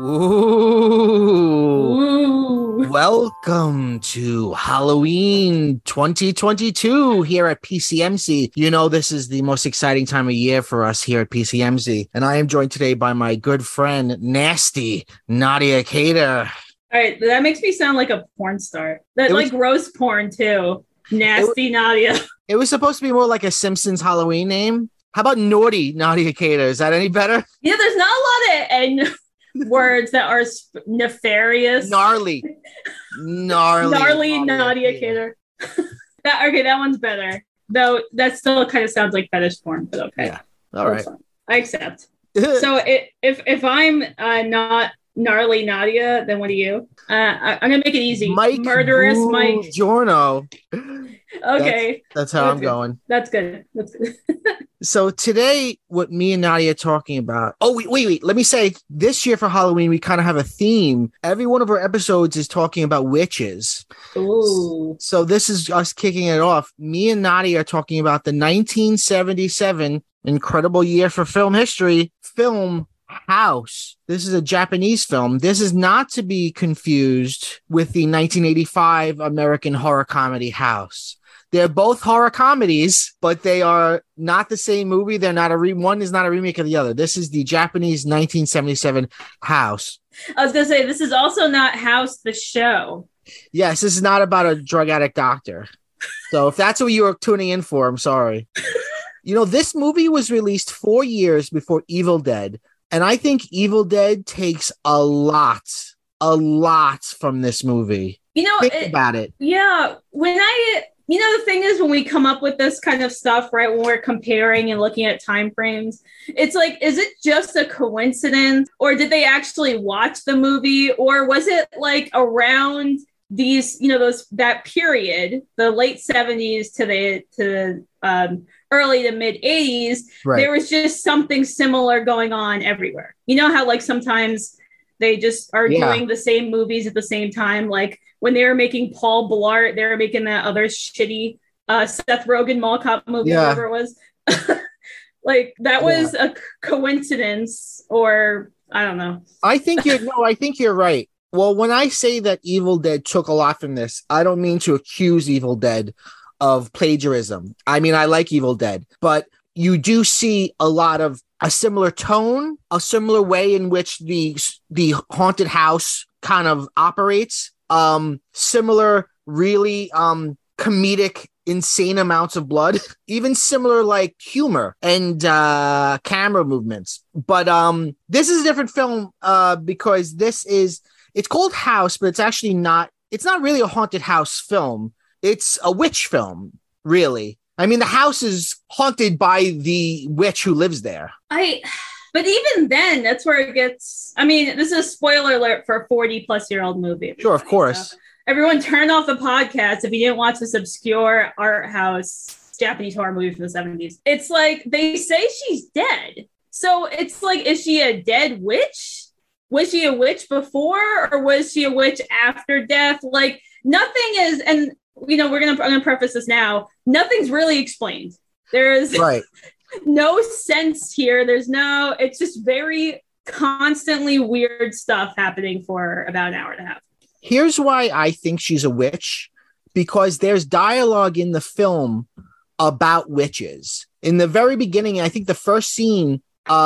Ooh. Ooh. Welcome to Halloween 2022 here at PCMC. You know, this is the most exciting time of year for us here at PCMC. And I am joined today by my good friend, Nasty Nadia Cater. All right, that makes me sound like a porn star. That like gross porn too. Nasty Nadia. It was supposed to be more like a Simpsons Halloween name. How about Naughty Nadia Cater? Is that any better? Yeah, there's not a lot of N words that are nefarious. Gnarly Nadia Cater. That one's better. Though that still kind of sounds like fetish porn, but okay. Yeah. All right. I accept. So if I'm not gnarly Nadia, then what are you? I'm gonna make it easy. Mike Murderous Mike Giorno. Okay. That's how I'm going. That's good. So today, what me and Nadia are talking about. Oh, wait. Let me say, this year for Halloween, we kind of have a theme. Every one of our episodes is talking about witches. Ooh. So this is us kicking it off. Me and Nadia are talking about the 1977 incredible year for film history, film House. This is a Japanese film. This is not to be confused with the 1985 American horror comedy House. They're both horror comedies, but they are not the same movie. They're not one is not a remake of the other. This is the Japanese 1977 House. I was going to say, this is also not House the show. Yes, this is not about a drug addict doctor. So if that's what you were tuning in for, I'm sorry. You know, this movie was released 4 years before Evil Dead. And I think Evil Dead takes a lot from this movie. You know, think about it. Yeah. The thing is, when we come up with this kind of stuff, right, when we're comparing and looking at time frames, it's like, is it just a coincidence, or did they actually watch the movie, or was it like around these, that period, the late 70s to the early to mid 80s, right. There was just something similar going on everywhere. You know how like sometimes they just are doing the same movies at the same time, like when they were making Paul Blart, they were making that other shitty Seth Rogen Mall Cop movie, whatever it was. Like that was a coincidence, or I don't know. I think you're right. Well, when I say that Evil Dead took a lot from this, I don't mean to accuse Evil Dead of plagiarism. I mean, I like Evil Dead, but you do see a lot of a similar tone, a similar way in which the haunted house kind of operates. Similar, really comedic, insane amounts of blood, even similar like humor and camera movements. But this is a different film because it's called House, but it's not really a haunted house film. It's a witch film, really. I mean, the house is haunted by the witch who lives there. But even then, that's where it gets... I mean, this is a spoiler alert for a 40-plus-year-old movie. Sure, of course. So everyone turn off the podcast if you didn't watch this obscure art house Japanese horror movie from the 70s. It's like, they say she's dead. So it's like, is she a dead witch? Was she a witch before, or was she a witch after death? Like, nothing is... And, I'm going to preface this now. Nothing's really explained. There is... Right. No sense here. It's just very constantly weird stuff happening for about an hour and a half. Here's why I think she's a witch, because there's dialogue in the film about witches. In the very beginning, I think the first scene,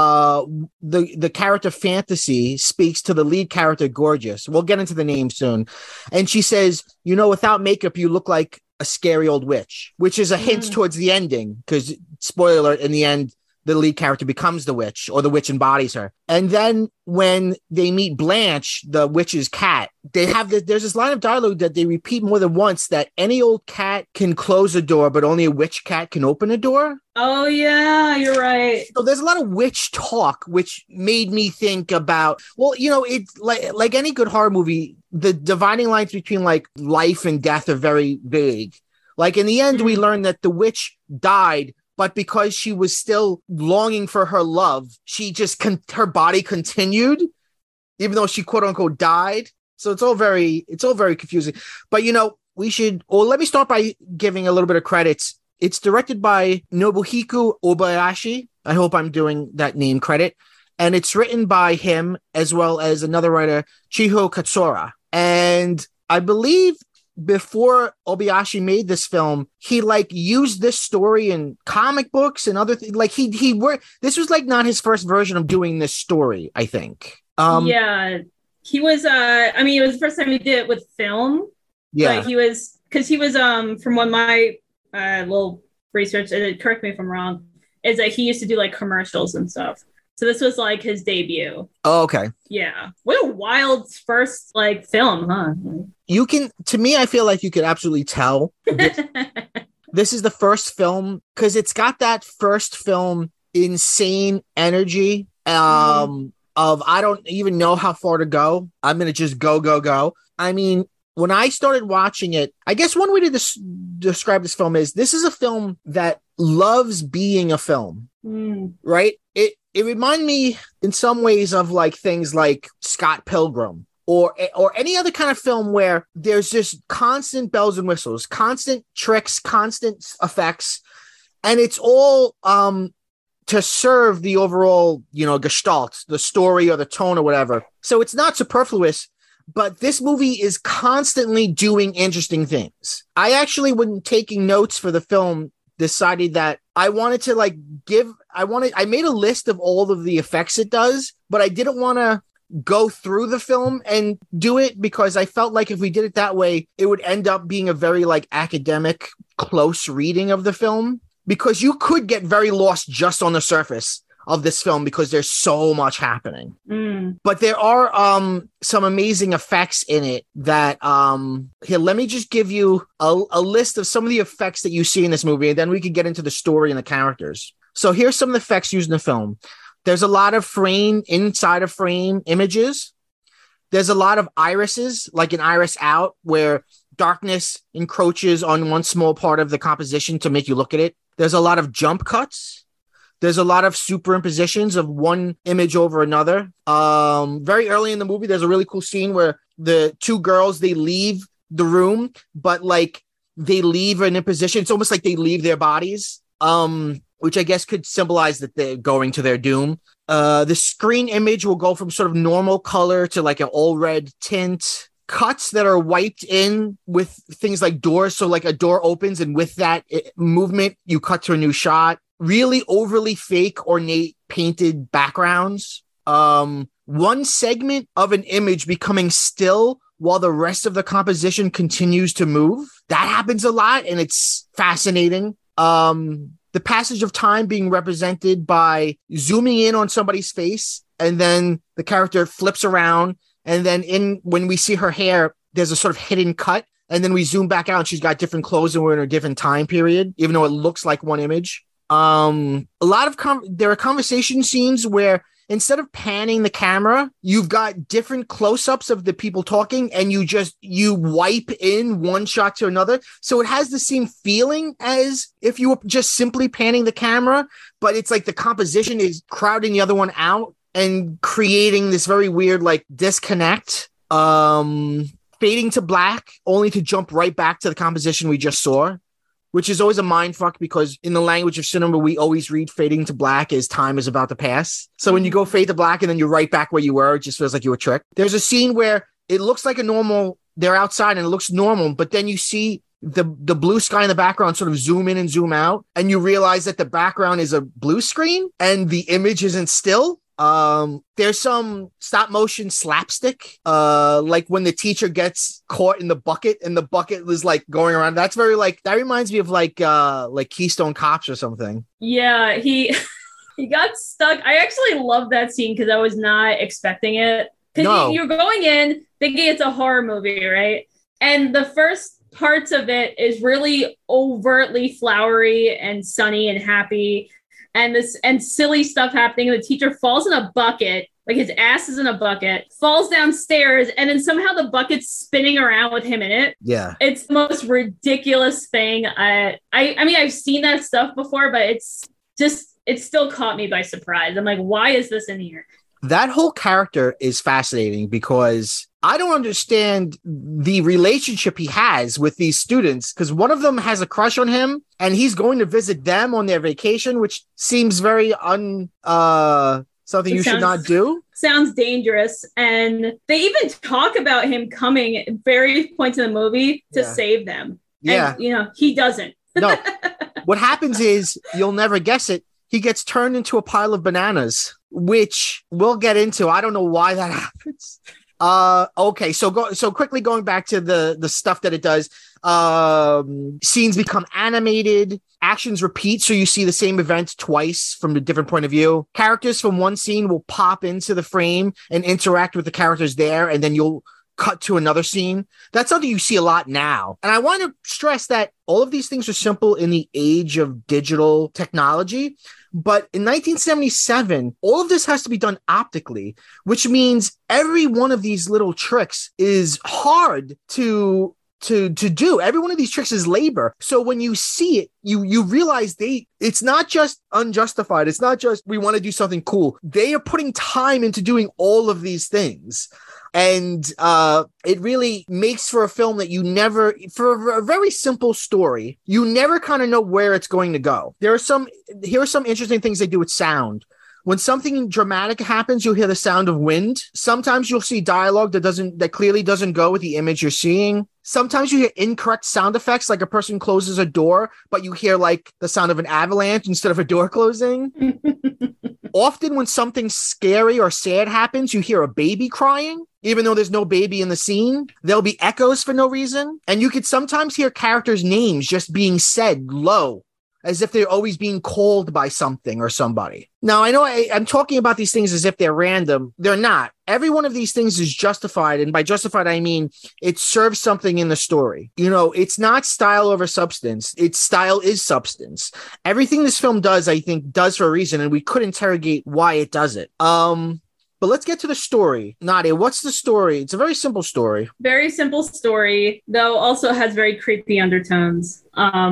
the character Fantasy speaks to the lead character Gorgeous. We'll get into the name soon. And she says, without makeup, you look like a scary old witch, which is a hint towards the ending, because spoiler alert, in the end, the lead character becomes the witch, or the witch embodies her. And then when they meet Blanche, the witch's cat, there's this line of dialogue that they repeat more than once, that any old cat can close a door, but only a witch cat can open a door. Oh, yeah, you're right. So there's a lot of witch talk, which made me think about, it's like any good horror movie, the dividing lines between like life and death are very vague. Like in the end, we learn that the witch died, but because she was still longing for her love, she just her body continued, even though she quote unquote died. So it's all very confusing. But let me start by giving a little bit of credits. It's directed by Nobuhiko Obayashi. I hope I'm doing that name credit. and it's written by him as well as another writer, Chiho Katsura. And I believe before Obayashi made this film, he like used this story in comic books and other things. Like he worked. This was like not his first version of doing this story, I think. Yeah, he was. I mean, it was the first time he did it with film. Yeah, but he was from what my little research, and correct me if I'm wrong, is that he used to do like commercials and stuff. So this was like his debut. Oh, okay. Yeah. What a wild first like film, huh? You can, to me, I feel like you could absolutely tell this is the first film because it's got that first film insane energy of I don't even know how far to go. I'm going to just go. I mean, when I started watching it, I guess one way to describe this film is this is a film that loves being a film, right? It reminded me in some ways of like things like Scott Pilgrim or any other kind of film where there's just constant bells and whistles, constant tricks, constant effects, and it's all to serve the overall, gestalt, the story or the tone or whatever. So it's not superfluous, but this movie is constantly doing interesting things. I actually, when taking notes for the film, decided that I wanted to I made a list of all of the effects it does, but I didn't want to go through the film and do it because I felt like if we did it that way, it would end up being a very like academic, close reading of the film because you could get very lost just on the surface of this film because there's so much happening. But there are some amazing effects in it that here, let me just give you a list of some of the effects that you see in this movie, and then we can get into the story and the characters. So here's some of the effects used in the film. There's a lot of inside of frame images. There's a lot of irises, like an iris out, where darkness encroaches on one small part of the composition to make you look at it. There's a lot of jump cuts. There's a lot of superimpositions of one image over another. Very early in the movie, there's a really cool scene where the two girls, they leave the room, but like they leave in a position. It's almost like they leave their bodies, which I guess could symbolize that they're going to their doom. The screen image will go from sort of normal color to like an all red tint. Cuts that are wiped in with things like doors. So like a door opens and with that movement, you cut to a new shot. Really overly fake, ornate, painted backgrounds. One segment of an image becoming still while the rest of the composition continues to move. That happens a lot, and it's fascinating. The passage of time being represented by zooming in on somebody's face, and then the character flips around, and then when we see her hair, there's a sort of hidden cut, and then we zoom back out, and she's got different clothes, and we're in a different time period, even though it looks like one image. A lot of there are conversation scenes where instead of panning the camera, you've got different close-ups of the people talking and you wipe in one shot to another. So it has the same feeling as if you were just simply panning the camera, but it's like the composition is crowding the other one out and creating this very weird like disconnect. Fading to black only to jump right back to the composition we just saw, which is always a mind fuck because in the language of cinema, we always read fading to black as time is about to pass. So when you go fade to black and then you're right back where you were, it just feels like you were tricked. There's a scene where it looks like they're outside and it looks normal, but then you see the blue sky in the background sort of zoom in and zoom out, and you realize that the background is a blue screen and the image isn't still. There's some stop motion slapstick, like when the teacher gets caught in the bucket and the bucket is like going around. That's very like, that reminds me of like Keystone Cops or something. Yeah, he got stuck. I actually love that scene because I was not expecting it. Because you're going in thinking it's a horror movie, right? And the first parts of it is really overtly flowery and sunny and happy. And silly stuff happening. The teacher falls in a bucket, like his ass is in a bucket, falls downstairs, and then somehow the bucket's spinning around with him in it. Yeah. It's the most ridiculous thing. I mean, I've seen that stuff before, but it still caught me by surprise. I'm like, why is this in here? That whole character is fascinating because I don't understand the relationship he has with these students, because one of them has a crush on him and he's going to visit them on their vacation, which seems very Something you should not do? Sounds dangerous. And they even talk about him coming at various points in the movie to save them. Yeah. And, he doesn't. No. What happens is, you'll never guess it, he gets turned into a pile of bananas, which we'll get into. I don't know why that happens. Okay, so quickly going back to the stuff that it does. Scenes become animated, actions repeat, so you see the same event twice from a different point of view. Characters from one scene will pop into the frame and interact with the characters there, and then you'll cut to another scene. That's something you see a lot now. And I want to stress that all of these things are simple in the age of digital technology. But in 1977, all of this has to be done optically, which means every one of these little tricks is hard to do. Every one of these tricks is labor. So when you see it, you realize it's not just unjustified. It's not just we want to do something cool. They are putting time into doing all of these things. And it really makes for a film that for a very simple story, you never kind of know where it's going to go. Here are some interesting things they do with sound. When something dramatic happens, you'll hear the sound of wind. Sometimes you'll see dialogue that clearly doesn't go with the image you're seeing. Sometimes you hear incorrect sound effects, like a person closes a door, but you hear like the sound of an avalanche instead of a door closing. Often when something scary or sad happens, you hear a baby crying, even though there's no baby in the scene. There'll be echoes for no reason. And you could sometimes hear characters' names just being said low, as if they're always being called by something or somebody. Now, I know I'm talking about these things as if they're random. They're not. Every one of these things is justified. And by justified, I mean it serves something in the story. It's not style over substance. Its style is substance. Everything this film does, I think, does for a reason. And we could interrogate why it does it. But let's get to the story. Nadia, what's the story? It's a very simple story. Very simple story, though also has very creepy undertones.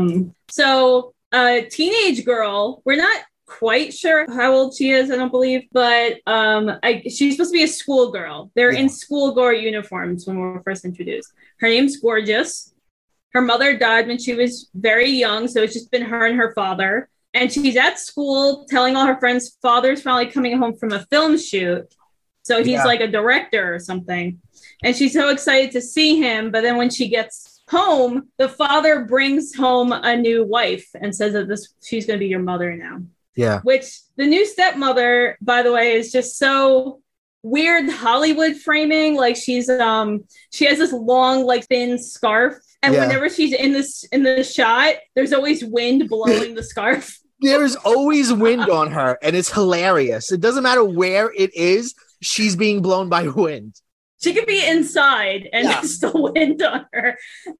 So a teenage girl, we're not quite sure how old she is, I don't believe, but she's supposed to be a schoolgirl. They're in schoolgirl uniforms when we were first introduced. Her name's Gorgeous. Her mother died when she was very young, so it's just been her and her father. And she's at school telling all her friends father's finally coming home from a film shoot. So he's like a director or something. And she's so excited to see him. But then when she gets home, the father brings home a new wife and says that she's going to be your mother now. Yeah. Which the new stepmother, by the way, is just so weird Hollywood framing. Like she has this long, like thin scarf. And whenever she's in the shot, there's always wind blowing the scarf. There's always wind on her, and it's hilarious. It doesn't matter where it is, she's being blown by wind. She could be inside and there's still wind on her.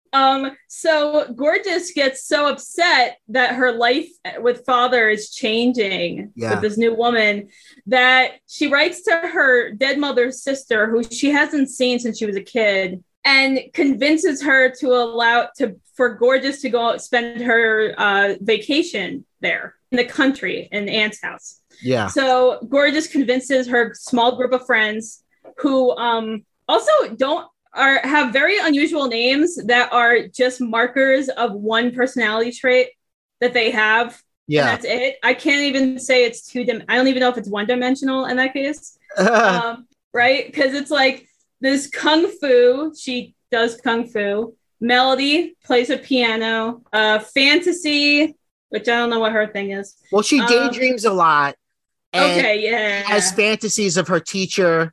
So Gorgeous gets so upset that her life with father is changing with this new woman that she writes to her dead mother's sister, who she hasn't seen since she was a kid, and convinces her for Gorgeous to go spend her vacation there in the country in Aunt's house. Yeah. So Gorgeous convinces her small group of friends who also have very unusual names that are just markers of one personality trait that they have. Yeah. And that's it. I can't even say it's I don't even know if it's one-dimensional in that case. Right? Because it's like this kung fu. She does kung fu. Melody plays a piano. Fantasy, which I don't know what her thing is. Well, she daydreams a lot. And has fantasies of her teacher.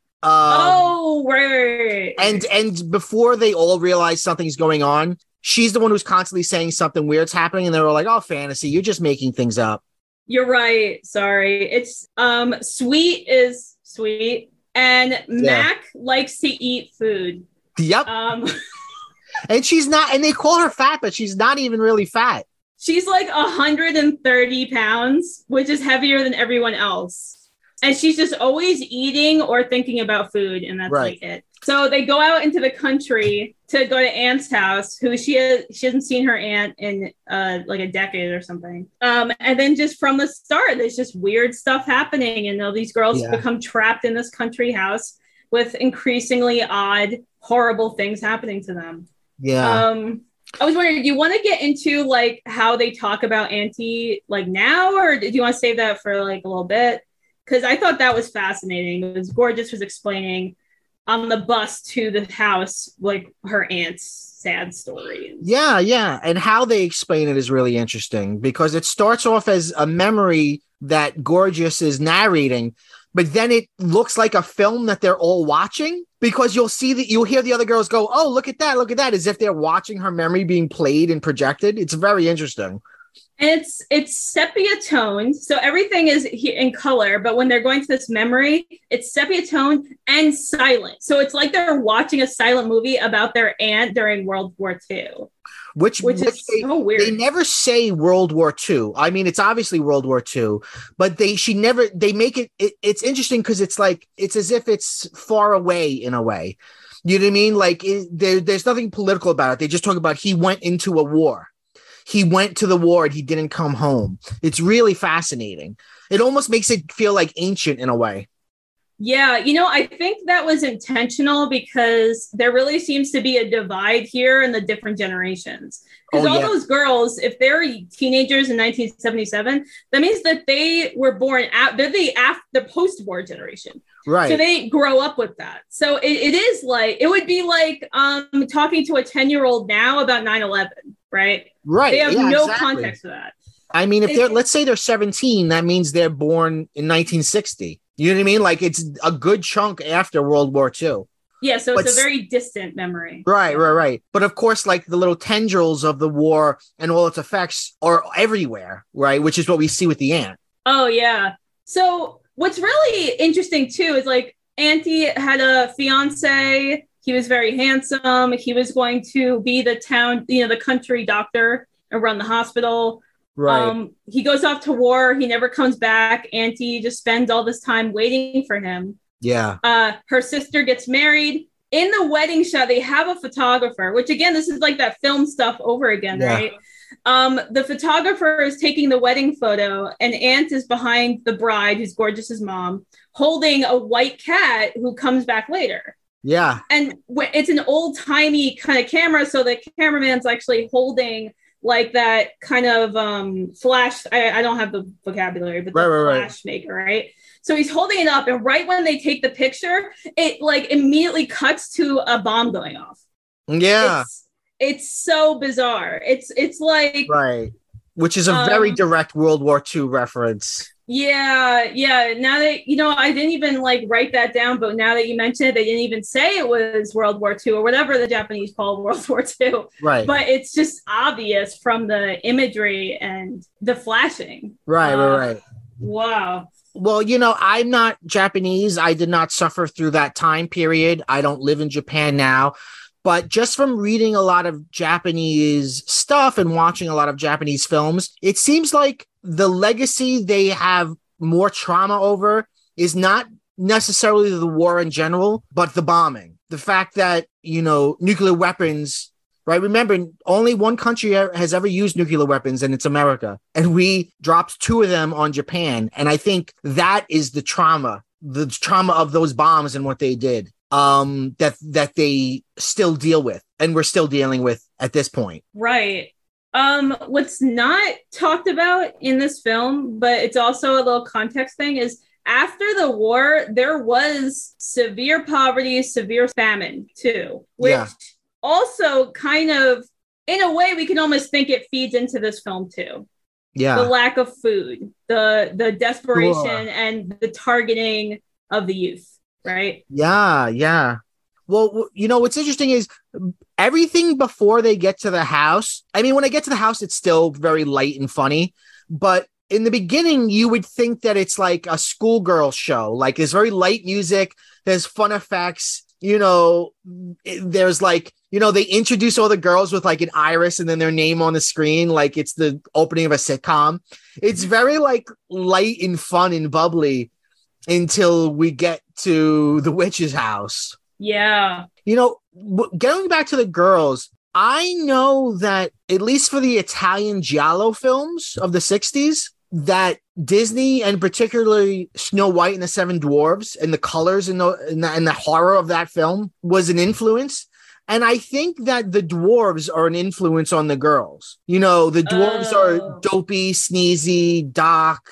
Right. And before they all realize something's going on, she's the one who's constantly saying something weird's happening, and they're all like, "Oh, fantasy, you're just making things up." You're right. Sorry. It's Sweet is sweet, and Mac likes to eat food. Yep. And she's not, and they call her fat, but she's not even really fat. She's like 130 pounds, which is heavier than everyone else. And she's just always eating or thinking about food, and that's like it. So they go out into the country to go to Aunt's house, who she hasn't seen her aunt in like a decade or something. And then just from the start, there's just weird stuff happening, and all these girls become trapped in this country house with increasingly odd, horrible things happening to them. Yeah. I was wondering, do you want to get into like how they talk about Auntie like now, or do you want to save that for like a little bit? because I thought that was fascinating. It was Gorgeous was explaining on the bus to the house, like her aunt's sad story. Yeah, yeah. And how they explain it is really interesting because it starts off as a memory that Gorgeous is narrating, but then it looks like a film that they're all watching because you'll hear the other girls go, "Oh, look at that," as if they're watching her memory being played and projected. It's very interesting. And it's sepia toned, so everything is in color. But when they're going to this memory, it's sepia toned and silent. So it's like they're watching a silent movie about their aunt during World War II, which is so weird. They never say World War II. I mean, it's obviously World War II, but they make it. It's interesting because it's like it's as if it's far away in a way. You know what I mean? Like there's nothing political about it. They just talk about he went into a war. He went to the war and he didn't come home. It's really fascinating. It almost makes it feel like ancient in a way. Yeah, I think that was intentional because there really seems to be a divide here in the different generations. Because those girls, if they're teenagers in 1977, that means that they were born out. They're the post-war generation. Right. So they grow up with that. So it is like, it would be like talking to a 10-year-old now about 9/11, right? Right. They have no context for that. I mean, let's say they're 17, that means they're born in 1960. You know what I mean? Like it's a good chunk after World War II. Yeah, so it's a very distant memory. Right. But of course, like the little tendrils of the war and all its effects are everywhere, right? Which is what we see with the aunt. Oh, yeah. So what's really interesting, too, is like Auntie had a fiance. He was very handsome. He was going to be the town, the country doctor and run the hospital. Right. He goes off to war. He never comes back. Auntie just spends all this time waiting for him. Yeah. Her sister gets married. In the wedding shot, they have a photographer, which again, this is like that film stuff over again, right? The photographer is taking the wedding photo, and Aunt is behind the bride, who's Gorgeous's mom, holding a white cat who comes back later. Yeah. And it's an old-timey kind of camera, so the cameraman's actually holding like that kind of flash. I don't have the vocabulary, but the flash maker, right? So he's holding it up, and right when they take the picture, it like immediately cuts to a bomb going off. Yeah. It's so bizarre. It's like right, which is a very direct World War II reference. Yeah. Now that I didn't even like write that down, but now that you mention it, they didn't even say it was World War II or whatever the Japanese call World War II. Right. But it's just obvious from the imagery and the flashing. Right. Wow. Well, I'm not Japanese. I did not suffer through that time period. I don't live in Japan now. But just from reading a lot of Japanese stuff and watching a lot of Japanese films, it seems like the legacy they have more trauma over is not necessarily the war in general, but the bombing. The fact that, nuclear weapons, right? Remember, only one country has ever used nuclear weapons, and it's America. And we dropped 2 of them on Japan. And I think that is the trauma of those bombs and what they did. That they still deal with and we're still dealing with at this point. Right. What's not talked about in this film, but it's also a little context thing, is after the war, there was severe poverty, severe famine too, which also kind of, in a way, we can almost think it feeds into this film too. Yeah. The lack of food, the desperation and the targeting of the youth. Right. Yeah. Well, what's interesting is everything before they get to the house. I mean, when they get to the house, it's still very light and funny. But in the beginning, you would think that it's like a schoolgirl show. Like there's very light music. There's fun effects. There's like, they introduce all the girls with like an iris and then their name on the screen. Like it's the opening of a sitcom. It's very like light and fun and bubbly until we get to the witch's house. Yeah. Going back to the girls, I know that at least for the Italian giallo films of the 60s, that Disney and particularly Snow White and the Seven Dwarfs and the colors and the horror of that film was an influence. And I think that the dwarves are an influence on the girls. The dwarves are dopey, sneezy, dark,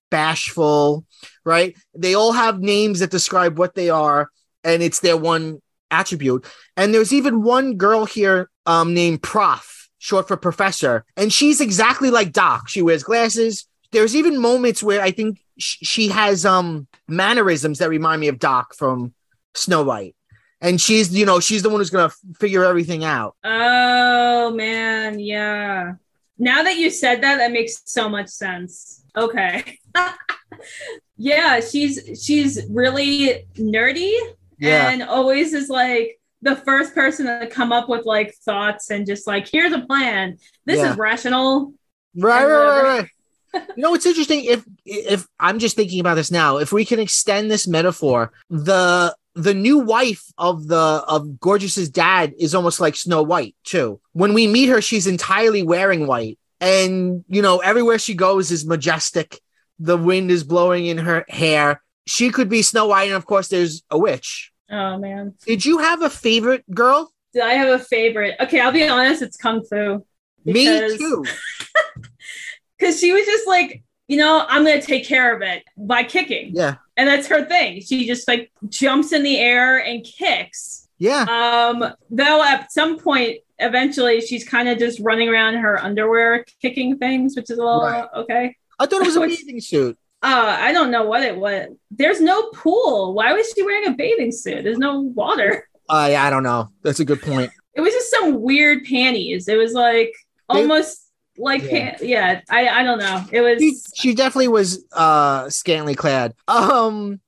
bashful, right? They all have names that describe what they are, and it's their one attribute. And there's even one girl here named Prof, short for professor, and she's exactly like Doc. She wears glasses. There's even moments where I think she has mannerisms that remind me of Doc from Snow White. And she's the one who's going to figure everything out. Oh, man. Yeah. Now that you said that, that makes so much sense. Okay. Yeah, she's really nerdy and always is like the first person to come up with like thoughts and just like, here's a plan. This is rational. Right. You know, it's interesting if I'm just thinking about this now, if we can extend this metaphor, the new wife of Gorgeous's dad is almost like Snow White too. When we meet her, she's entirely wearing white, and everywhere she goes is majestic. The wind is blowing in her hair. She could be Snow White, and of course there's a witch. Oh man. Did you have a favorite girl? Did I have a favorite? Okay, I'll be honest, it's Kung Fu. Me too. Because she was just like, I'm going to take care of it by kicking. Yeah. And that's her thing. She just like jumps in the air and kicks. Yeah. Though at some point, eventually, she's kind of just running around in her underwear kicking things, which is a little okay. I thought it was a bathing suit. I don't know what it was. There's no pool. Why was she wearing a bathing suit? There's no water. I don't know. That's a good point. It was just some weird panties. It was like almost... I don't know. It was she definitely was scantily clad. Kung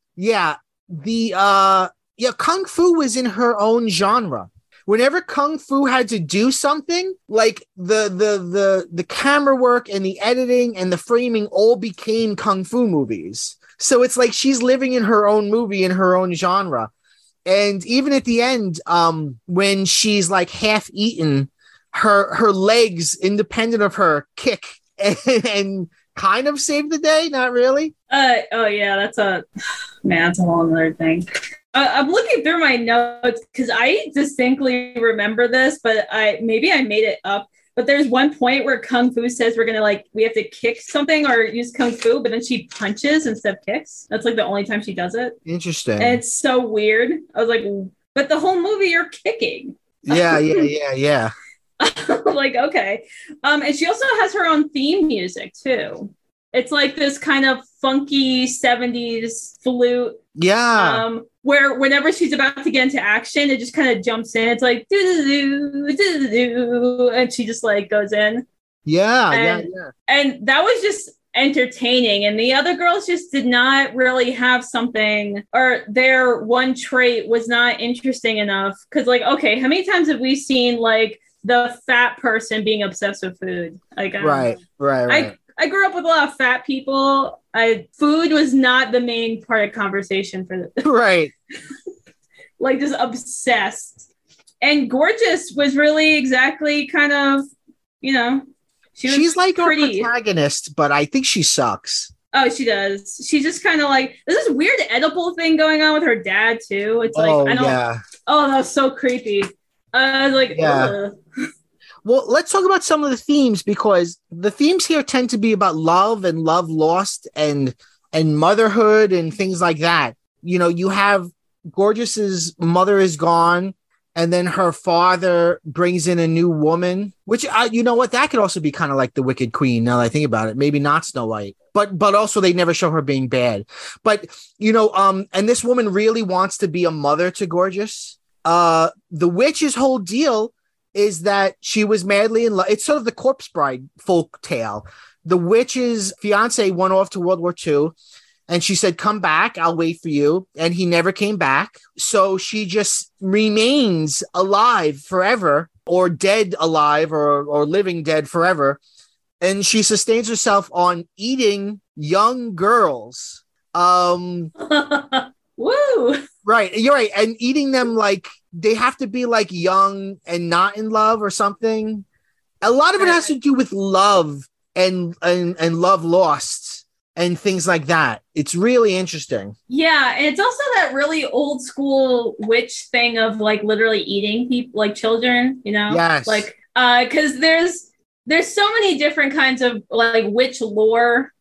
Fu was in her own genre. Whenever Kung Fu had to do something, like the camera work and the editing and the framing all became Kung Fu movies. So it's like she's living in her own movie in her own genre. And even at the end, when she's like half eaten, her legs, independent of her, kick and kind of save the day. Not really. That's a whole other thing. I'm looking through my notes because I distinctly remember this, but maybe I made it up. But there's one point where Kung Fu says we have to kick something or use Kung Fu, but then she punches instead of kicks. That's like the only time she does it. Interesting. And it's so weird. I was like, but the whole movie you're kicking. Yeah. Like, okay. And she also has her own theme music too. It's like this kind of funky 70s flute. Yeah. Where whenever she's about to get into action, it just kind of jumps in. It's like do, and she just like goes in. Yeah. And that was just entertaining. And the other girls just did not really have something, or their one trait was not interesting enough. Because like, okay, how many times have we seen like the fat person being obsessed with food? Like, right. I grew up with a lot of fat people. Food was not the main part of conversation for them. Right. Like just obsessed. And Gorgeous was really exactly kind of, she's like pretty. Our protagonist, but I think she sucks. Oh, she does. She's just kind of like, there's this weird edible thing going on with her dad too. It's like, oh, that was so creepy. I was like, ugh. Well, let's talk about some of the themes, because the themes here tend to be about love and love lost and motherhood and things like that. You have Gorgeous's mother is gone, and then her father brings in a new woman, which you know what, that could also be kind of like the Wicked Queen. Now that I think about it, maybe not Snow White, but also they never show her being bad. But and this woman really wants to be a mother to Gorgeous. The witch's whole deal is that she was madly in love. It's sort of the Corpse Bride folk tale. The witch's fiance went off to World War II, and she said, "Come back, I'll wait for you." And he never came back. So she just remains alive forever, or dead alive, or living dead forever. And she sustains herself on eating young girls. Woo! Right, you're right. And eating them like they have to be like young and not in love or something. A lot of it has to do with love and love lost and things like that. It's really interesting. Yeah, and it's also that really old school witch thing of like literally eating people, like children, Yes. Like, because there's so many different kinds of like witch lore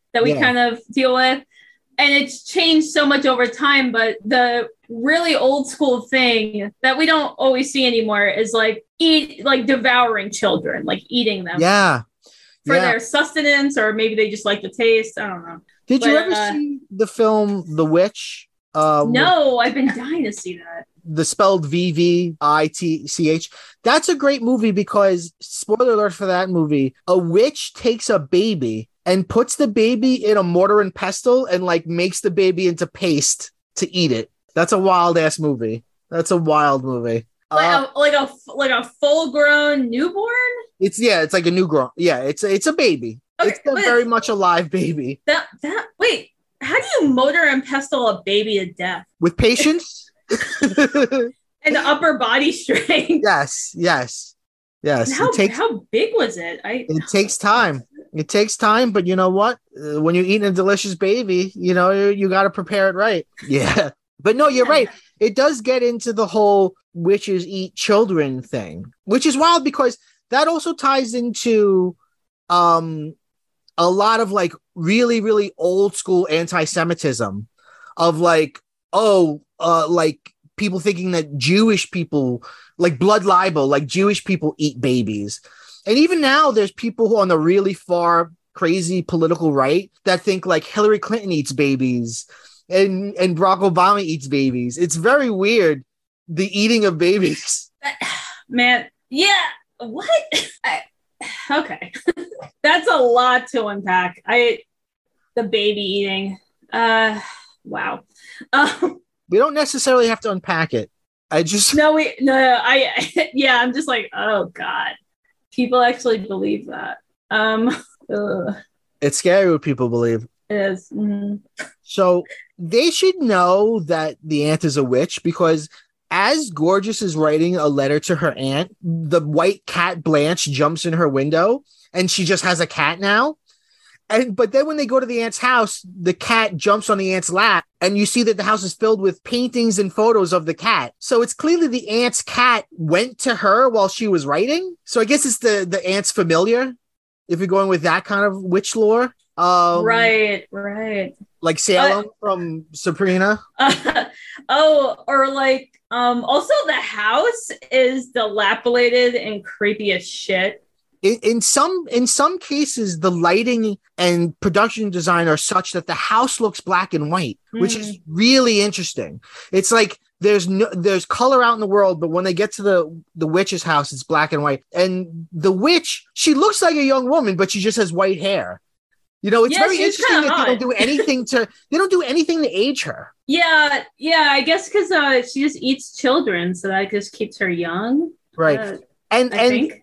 that we kind of deal with. And it's changed so much over time, but the really old school thing that we don't always see anymore is like devouring children, like eating them. Yeah. For their sustenance, or maybe they just like the taste. I don't know. Did you ever see the film The Witch? No, I've been dying to see that. The spelled VVITCH. That's a great movie because, spoiler alert for that movie, a witch takes a baby and puts the baby in a mortar and pestle and like makes the baby into paste to eat it. That's a wild ass movie. That's a wild movie. Like a full grown newborn. It's like a newborn. Yeah, it's a baby. Okay, it's a very much alive baby. Wait, how do you mortar and pestle a baby to death? With patience and upper body strength. Yes. How big was it? It takes time. It takes time, but you know what? When you're eating a delicious baby, you know, you got to prepare it right. Yeah. But no, you're right. It does get into the whole witches eat children thing, which is wild because that also ties into a lot of like really, really old school anti-Semitism of like, like people thinking that Jewish people, like blood libel, like Jewish people eat babies. And even now there's people who on the really far crazy political right that think like Hillary Clinton eats babies and Barack Obama eats babies. It's very weird, the eating of babies. Man, yeah. What? Okay. That's a lot to unpack. The baby eating. Wow. We don't necessarily have to unpack it. I'm just like, oh God. People actually believe that. It's scary what people believe. It is. Mm-hmm. So they should know that the aunt is a witch because as Gorgeous is writing a letter to her aunt, the white cat Blanche jumps in her window and she just has a cat now. But then when they go to the aunt's house, the cat jumps on the aunt's lap and you see that the house is filled with paintings and photos of the cat. So it's clearly the aunt's cat went to her while she was writing. So I guess it's the aunt's familiar, if you're going with that kind of witch lore. Right. Like Salem from Sabrina. Or like, also the house is dilapidated and creepy as shit. In some cases, the lighting and production design are such that the house looks black and white, which is really interesting. It's like there's color out in the world, but when they get to the witch's house, it's black and white. And the witch, she looks like a young woman, but she just has white hair. You know, it's very interesting that they don't do anything to age her. Yeah, I guess because she just eats children, so that just keeps her young. Right. And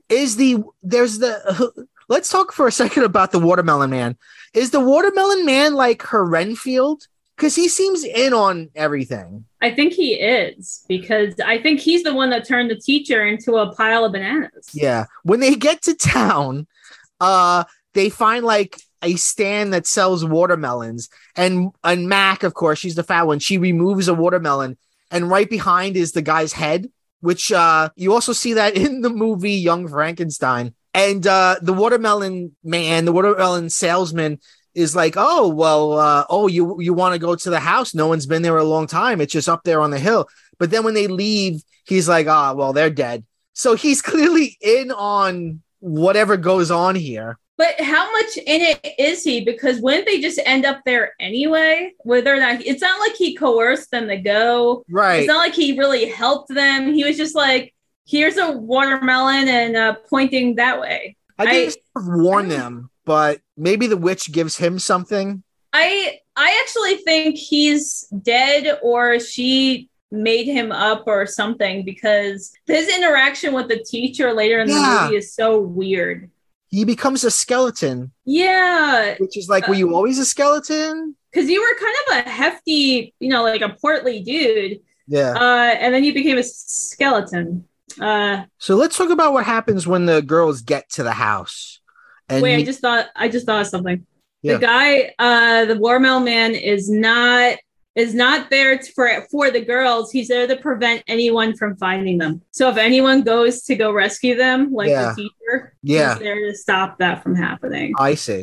let's talk for a second about the Watermelon Man. Is the Watermelon Man like her Renfield? Because he seems in on everything. I think he is, because I think he's the one that turned the teacher into a pile of bananas. Yeah. When they get to town, they find like a stand that sells watermelons. And Mac, of course, she's the fat one. She removes a watermelon. And right behind is the guy's head, which you also see that in the movie Young Frankenstein. And the watermelon man, the watermelon salesman is like, oh, well, you want to go to the house? No one's been there a long time. It's just up there on the hill. But then when they leave, he's like, well, they're dead. So he's clearly in on whatever goes on here. But how much in it is he? Because wouldn't they just end up there anyway? Whether or not it's not like he coerced them to go. Right. It's not like he really helped them. He was just like, here's a watermelon and pointing that way. I think he warned them, but maybe the witch gives him something. I actually think he's dead, or she made him up or something, because his interaction with the teacher later in the movie is so weird. He becomes a skeleton. Yeah. Which is like, were you always a skeleton? Because you were kind of a hefty, like a portly dude. Yeah. And then you became a skeleton. So let's talk about what happens when the girls get to the house. And I just thought of something. Yeah. The guy, the Watermelon Man is not there for the girls. He's there to prevent anyone from finding them. So if anyone goes to go rescue them, like the teacher, he's there to stop that from happening. I see.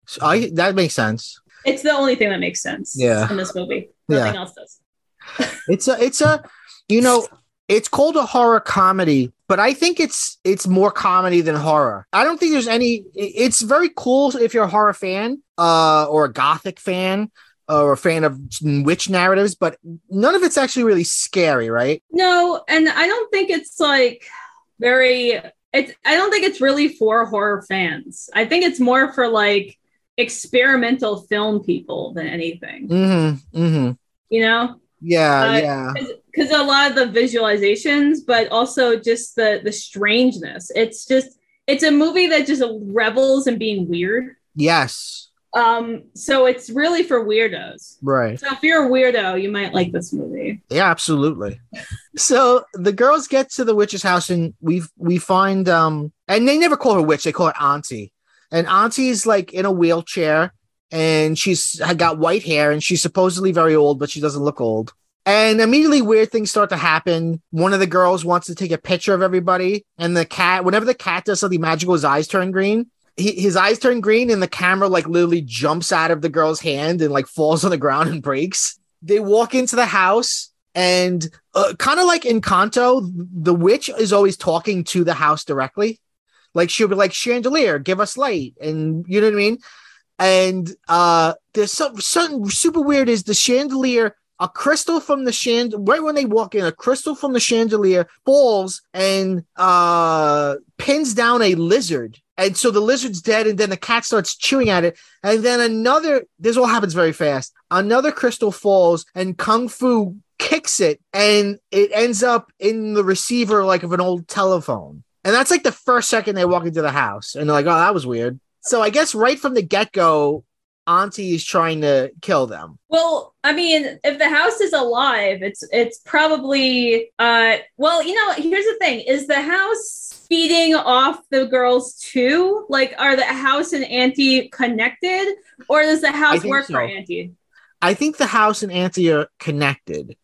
So that makes sense. It's the only thing that makes sense in this movie. Nothing else does. It's a you know, it's called a horror comedy, but I think it's more comedy than horror. I don't think there's any. It's very cool if you're a horror fan, or a gothic fan, or a fan of witch narratives, but none of it's actually really scary, right? No, and I don't think it's like very. I don't think it's really for horror fans. I think it's more for like experimental film people than anything. Mm-hmm. Mm-hmm. You know? Yeah. Because a lot of the visualizations, but also just the strangeness. It's a movie that just revels in being weird. Yes. So it's really for weirdos. Right. So if you're a weirdo, you might like this movie. Yeah, absolutely. So the girls get to the witch's house, and we find and they never call her witch, they call her Auntie. And Auntie's like in a wheelchair, and she's got white hair, and she's supposedly very old, but she doesn't look old. And immediately weird things start to happen. One of the girls wants to take a picture of everybody, and the cat, whenever the cat does something magical, his eyes turn green. His eyes turn green, and the camera like literally jumps out of the girl's hand and like falls on the ground and breaks. They walk into the house, and kind of like Encanto, the witch is always talking to the house directly. Like she'll be like, "Chandelier, give us light," and you know what I mean. And there's something super weird is the chandelier, a crystal from the right when they walk in, a crystal from the chandelier falls and pins down a lizard. And so the lizard's dead, and then the cat starts chewing at it. And then this all happens very fast. Another crystal falls, and Kung Fu kicks it, and it ends up in the receiver like of an old telephone. And that's like the first second they walk into the house, and they're like, "Oh, that was weird." So I guess right from the get-go, Auntie is trying to kill them. Well, I mean, if the house is alive, it's probably well, here's the thing. Is the house feeding off the girls too? Like, are the house and Auntie connected, or does the house work for Auntie? I think the house and Auntie are connected.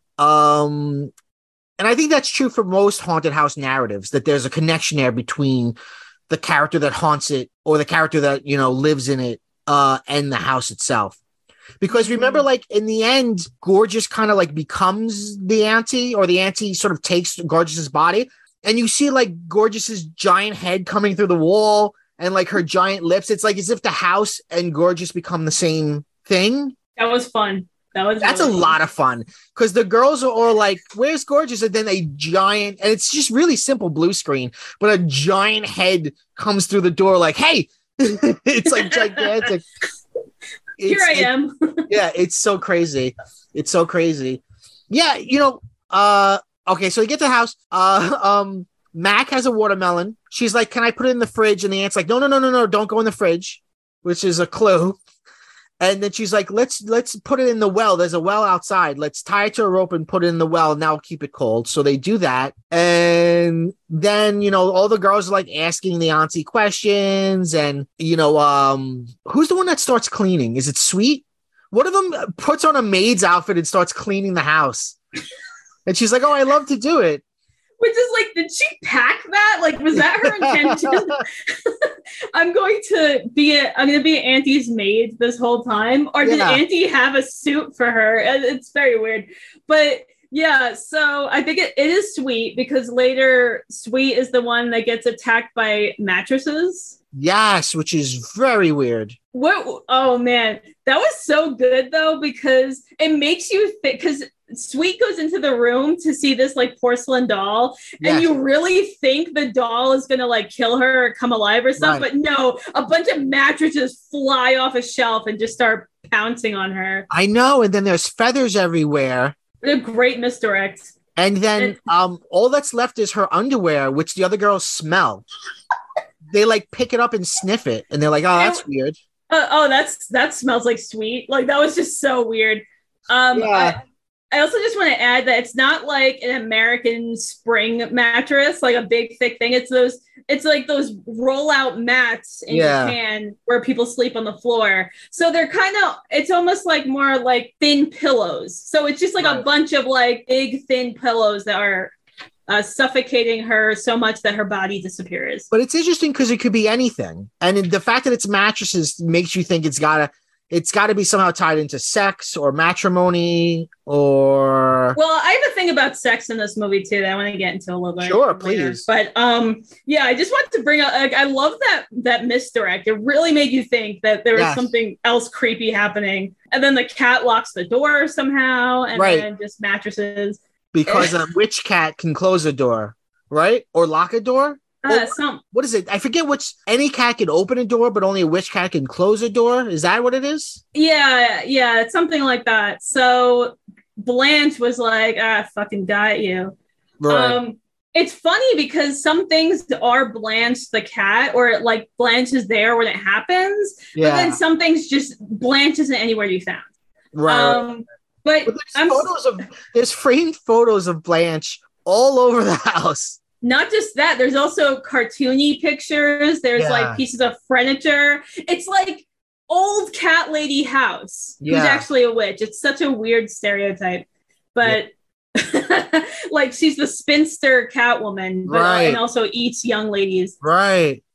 And I think that's true for most haunted house narratives, that there's a connection there between the character that haunts it or the character that, lives in it, and the house itself. Because remember, like in the end, Gorgeous kind of like becomes the Auntie, or the Auntie sort of takes Gorgeous's body. And you see like Gorgeous's giant head coming through the wall and like her giant lips. It's like as if the house and Gorgeous become the same thing. That was fun. That's really a lot of fun, because the girls are all like, "Where's Gorgeous?" And then a giant, and it's just really simple blue screen, but a giant head comes through the door like, "Hey!" It's like gigantic. Here I am. Yeah, it's so crazy. It's so crazy. Yeah, okay, so they get to the house. Mac has a watermelon. She's like, "Can I put it in the fridge?" And the aunt's like, No, don't go in the fridge," which is a clue. And then she's like, let's put it in the well. There's a well outside. Let's tie it to a rope and put it in the well. And now keep it cold. So they do that. And then, all the girls are like asking the Auntie questions. And, who's the one that starts cleaning? Is it Sweet? One of them puts on a maid's outfit and starts cleaning the house. And she's like, "Oh, I love to do it." Which is like, did she pack that? Like, was that her intention? I'm going to be Auntie's maid this whole time, or did Auntie have a suit for her? It's very weird, but yeah. So I think it is Sweet, because later Sweet is the one that gets attacked by mattresses. Yes, which is very weird. What? Oh man, that was so good though, because it makes you think. Because Sweet goes into the room to see this like porcelain doll, and you really think the doll is gonna like kill her or come alive or something, but no, a bunch of mattresses fly off a shelf and just start pouncing on her. I know, and then there's feathers everywhere. A great misdirect. And then all that's left is her underwear, which the other girls smell. They like pick it up and sniff it, and they're like, "Oh, that's weird." That smells like Sweet. Like, that was just so weird. I also just want to add that it's not like an American Spring mattress, like a big thick thing. It's like those roll-out mats in Japan where people sleep on the floor. So they're it's almost like more like thin pillows. So it's just like a bunch of like big thin pillows that are suffocating her so much that her body disappears. But it's interesting because it could be anything. And the fact that it's mattresses makes you think it's gotta be somehow tied into sex or matrimony or. Well, I have a thing about sex in this movie too that I want to get into a little bit. Sure, later. please. But yeah, I just wanted to bring up. Like, I love that misdirect. It really made you think that there was something else creepy happening, and then the cat locks the door somehow, and then just mattresses. Because a witch cat can close a door, right? Or lock a door? What is it? I forget any cat can open a door, but only a witch cat can close a door. Is that what it is? Yeah, it's something like that. So Blanche was like, fucking got you. Right. It's funny because some things are Blanche the cat, or like Blanche is there when it happens. Yeah. But then some things just Blanche isn't anywhere to be found. Right. But there's framed photos of Blanche all over the house. Not just that, there's also cartoony pictures. There's like pieces of furniture. It's like old cat lady house who's actually a witch. It's such a weird stereotype, but like she's the spinster Catwoman, but and also eats young ladies. Right.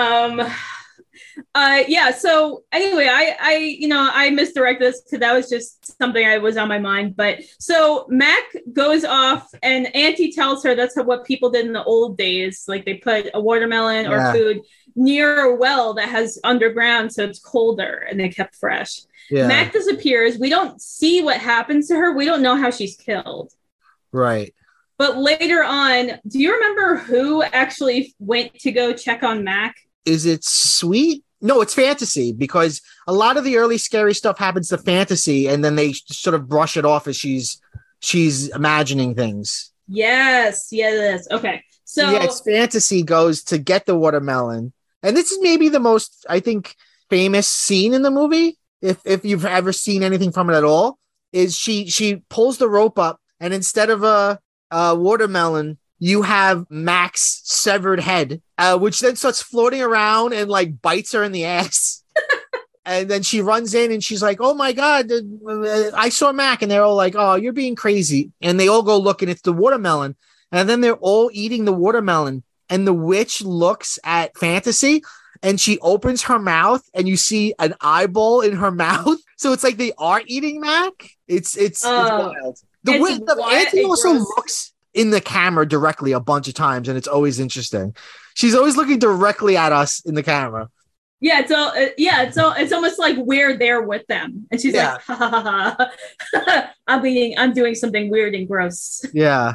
So anyway, I misdirected this because that was just something I was on my mind. But so Mac goes off and Auntie tells her that's what people did in the old days. Like they put a watermelon or food near a well that has underground, so it's colder and they kept fresh. Yeah. Mac disappears. We don't see what happens to her. We don't know how she's killed. Right. But later on, do you remember who actually went to go check on Mac? Is it Sweet? No, it's Fantasy, because a lot of the early scary stuff happens to Fantasy, and then they sort of brush it off as she's imagining things. Yes. Okay. So it's Fantasy goes to get the watermelon, and this is maybe the most, I think, famous scene in the movie. If you've ever seen anything from it at all, is she pulls the rope up, and instead of a watermelon, you have Mac's severed head, which then starts floating around and like bites her in the ass. And then she runs in and she's like, oh my God, I saw Mac. And they're all like, oh, you're being crazy. And they all go look and it's the watermelon. And then they're all eating the watermelon. And the witch looks at Fantasy and she opens her mouth and you see an eyeball in her mouth. So it's like they are eating Mac. It's wild. The Auntie also looks in the camera directly a bunch of times, and it's always interesting. She's always looking directly at us in the camera. Yeah, it's almost like we're there with them, and she's like, ha, ha, ha, ha. I'm doing something weird and gross. Yeah.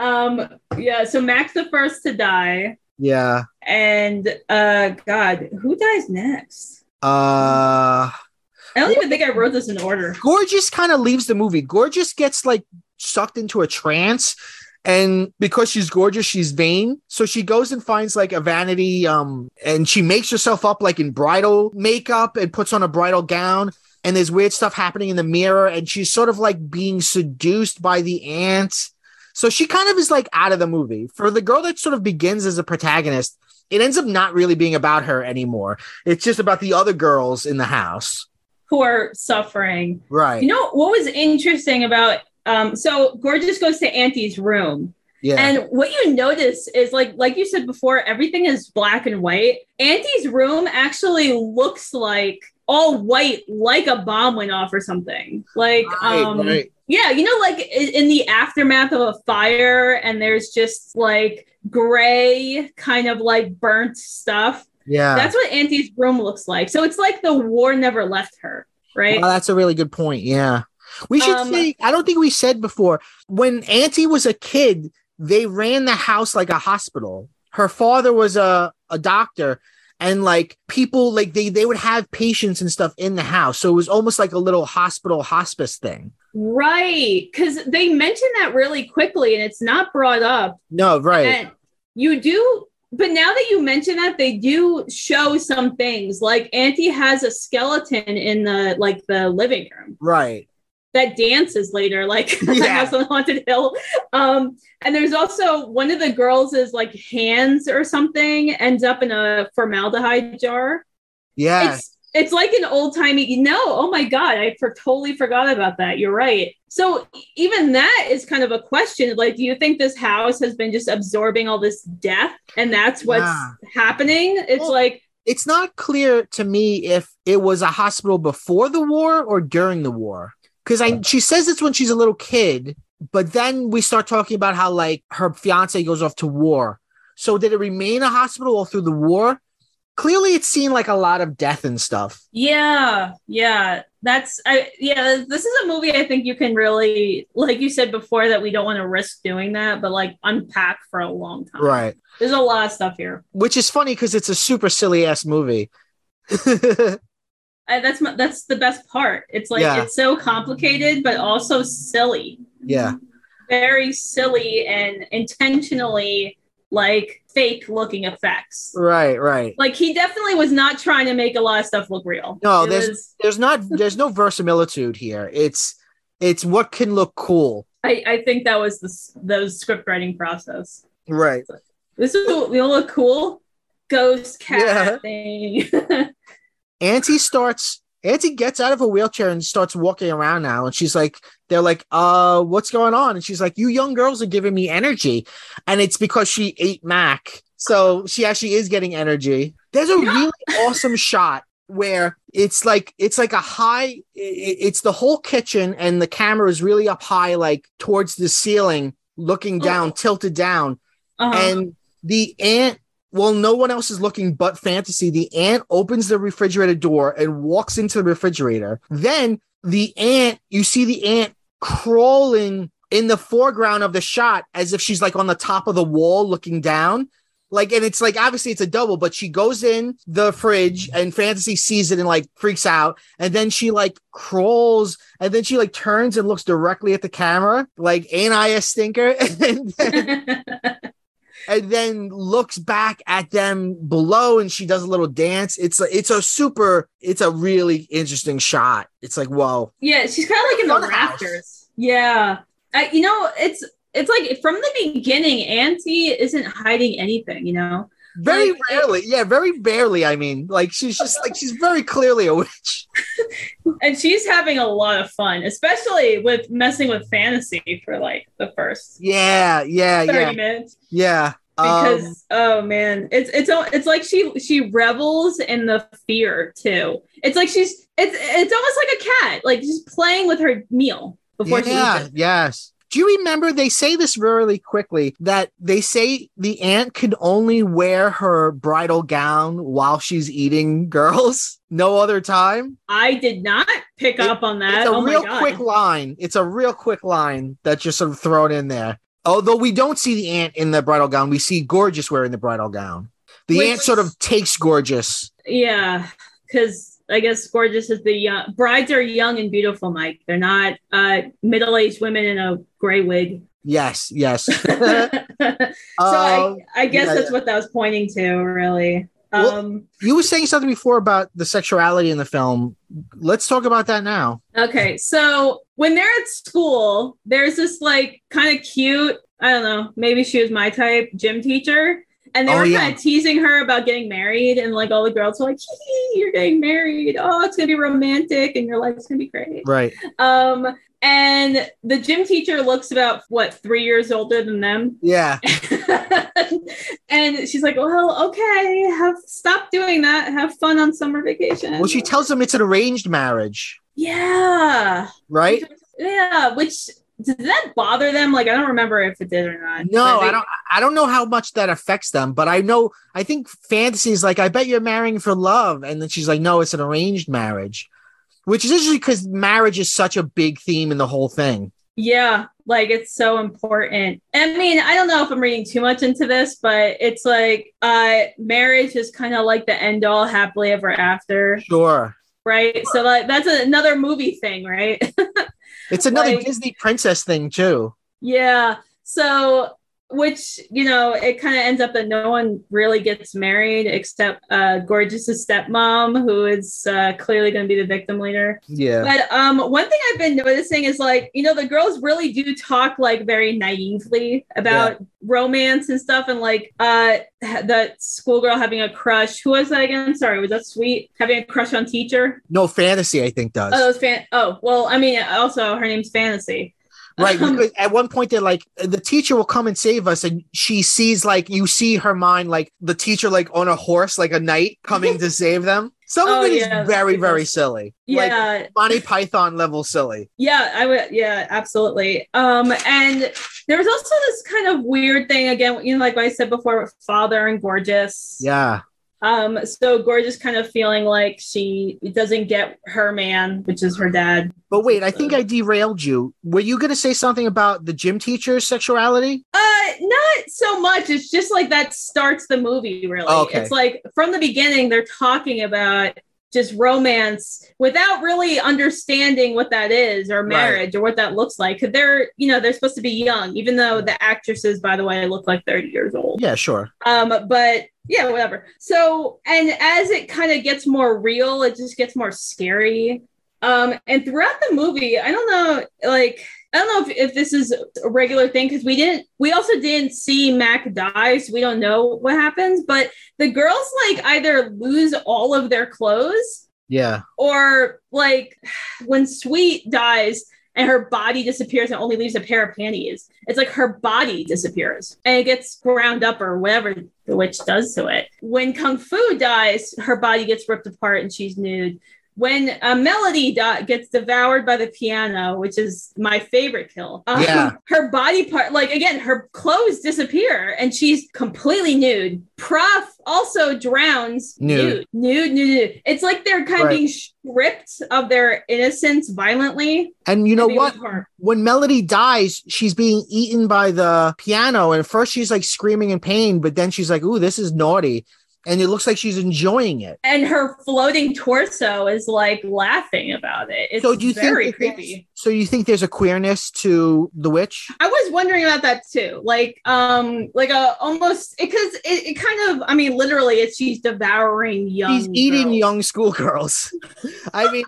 So Mac's the first to die. Yeah. And God, who dies next? I don't even think I wrote this in order. Gorgeous kind of leaves the movie. Gorgeous gets like sucked into a trance. And because she's gorgeous, she's vain. So she goes and finds like a vanity, and she makes herself up like in bridal makeup and puts on a bridal gown. And there's weird stuff happening in the mirror. And she's sort of like being seduced by the aunt. So she kind of is like out of the movie. For the girl that sort of begins as a protagonist, it ends up not really being about her anymore. It's just about the other girls in the house who are suffering. Right. You know, what was interesting about so Gorgeous goes to Auntie's room. Yeah. And what you notice is like you said before, everything is black and white. Auntie's room actually looks like all white, like a bomb went off or something. Like, right. Yeah, you know, like in the aftermath of a fire, and there's just like gray, kind of like burnt stuff. Yeah. That's what Auntie's room looks like. So it's like the war never left her, right? Well, that's a really good point. Yeah. We should say, I don't think we said before, when Auntie was a kid, they ran the house like a hospital. Her father was a doctor, and like people, like they would have patients and stuff in the house. So it was almost like a little hospital hospice thing. Right. Because they mention that really quickly and it's not brought up. No, right. And you do. But now that you mention that, they do show some things. Like Auntie has a skeleton in the living room. Right. That dances later, like the House on Haunted Hill. And there's also one of the girls' hands or something ends up in a formaldehyde jar. Yeah. It's like an old timey. No, oh my god, totally forgot about that. You're right. So even that is kind of a question. Like, do you think this house has been just absorbing all this death, and that's what's happening? It's like it's not clear to me if it was a hospital before the war or during the war, because she says it's when she's a little kid, but then we start talking about how like her fiance goes off to war. So did it remain a hospital all through the war? Clearly, it's seen like a lot of death and stuff. Yeah. This is a movie I think you can really, like you said before, that we don't want to risk doing that, but like unpack for a long time. Right. There's a lot of stuff here. Which is funny because it's a super silly ass movie. That's the best part. It's like, it's so complicated, but also silly. Yeah. Very silly and intentionally like fake looking effects. Right. Like he definitely was not trying to make a lot of stuff look real. No, there's no verisimilitude here. It's what can look cool. I think that was the script writing process. Right. This is will look cool. Ghost cat thing. Auntie gets out of a wheelchair and starts walking around now. And she's like, they're like, what's going on? And she's like, you young girls are giving me energy. And it's because she ate Mac. So she actually is getting energy. There's a really awesome shot where it's like a high, it's the whole kitchen and the camera is really up high, like towards the ceiling, looking down, tilted down. And the aunt, well, no one else is looking but Fantasy. The aunt opens the refrigerator door and walks into the refrigerator. Then you see the aunt crawling in the foreground of the shot as if she's like on the top of the wall looking down. Like, and it's like, obviously it's a double, but she goes in the fridge and Fantasy sees it and like freaks out. And then she like crawls and then she like turns and looks directly at the camera. Like, ain't I a stinker? And then looks back at them below and she does a little dance. It's a really interesting shot. It's like, whoa. Yeah, she's kind of like in the rafters. Yeah. It's like from the beginning, Auntie isn't hiding anything, Very rarely. Very barely. I mean, like she's just like, she's very clearly a witch. And she's having a lot of fun, especially with messing with Fantasy for like the first 30 minutes. Yeah. Because oh man, it's like she revels in the fear too. It's like it's almost like a cat, like just playing with her meal before she eats it. Yes. Do you remember they say this really quickly that they say the aunt could only wear her bridal gown while she's eating girls? No other time? I did not pick up on that. It's a real quick line. It's a real quick line that's just sort of thrown in there. Although we don't see the aunt in the bridal gown, we see Gorgeous wearing the bridal gown. The aunt sort of takes Gorgeous. Yeah, because I guess Gorgeous is the young brides are young and beautiful, Mike. They're not middle-aged women in a gray wig. Yes. So I guess that's what that was pointing to, really. Well, you were saying something before about the sexuality in the film. Let's talk about that now. Okay, so when they're at school, there's this like kind of cute, I don't know, maybe she was my type, gym teacher. And they were kind of teasing her about getting married. And like all the girls were like, you're getting married. Oh, it's going to be romantic and your life's going to be great. Right. And the gym teacher looks about, 3 years older than them? Yeah. And she's like, well, okay, stop doing that. Have fun on summer vacation. Well, she tells them it's an arranged marriage. Yeah. Right? Yeah, which... Did that bother them? Like, I don't remember if it did or not. No, I don't know how much that affects them, but I think Fantasy is like, I bet you're marrying for love. And then she's like, no, it's an arranged marriage, which is interesting because marriage is such a big theme in the whole thing. Yeah, like it's so important. I mean, I don't know if I'm reading too much into this, but it's like marriage is kind of like the end all happily ever after. Sure. Right? So like that's another movie thing, right? It's another Disney princess thing too. Yeah. So which, it kind of ends up that no one really gets married except Gorgeous's stepmom, who is clearly going to be the victim later. Yeah. But one thing I've been noticing is like, the girls really do talk like very naively about romance and stuff, and like the schoolgirl having a crush. Who was that again? Sorry, was that Sweet having a crush on Teacher? No, Fantasy, I think, does. Oh, it was Oh, well, I mean, also her name's Fantasy. Right. At one point, they're like, the teacher will come and save us. And she sees, like, you see her mind, like the teacher, like on a horse, like a knight coming to save them. Some of it is very, very silly. Yeah. Like Monty Python level silly. Yeah, I would. Yeah, absolutely. And there was also this kind of weird thing again, like what I said before with Father and Gorgeous. Yeah. So Gorgeous kind of feeling like she doesn't get her man, which is her dad. But wait, I think I derailed you. Were you going to say something about the gym teacher's sexuality? Not so much. It's just like that starts the movie, really. Okay. It's like from the beginning, they're talking about just romance without really understanding what that is, or marriage, or what that looks like. They're, they're supposed to be young, even though the actresses, by the way, look like 30 years old. Yeah, sure. But yeah, whatever. So, and as it kind of gets more real, it just gets more scary. And throughout the movie, I don't know if this is a regular thing, because we also didn't see Mac die, so we don't know what happens, but the girls like either lose all of their clothes, or like when Sweet dies and her body disappears and only leaves a pair of panties, it's like her body disappears and it gets ground up or whatever the witch does to it. When Kung Fu dies, her body gets ripped apart and she's nude. When Melody gets devoured by the piano, which is my favorite kill, her body part, like, again, her clothes disappear and she's completely nude. Prof also drowns nude. It's like they're kind of being stripped of their innocence violently. And you know what? When Melody dies, she's being eaten by the piano. And at first she's like screaming in pain, but then she's like, ooh, this is naughty. And it looks like she's enjoying it. And her floating torso is like laughing about it. It's very creepy. So you think there's a queerness to the witch? I was wondering about that too. Almost, because it kind of, I mean, literally she's devouring She's eating young schoolgirls. I mean,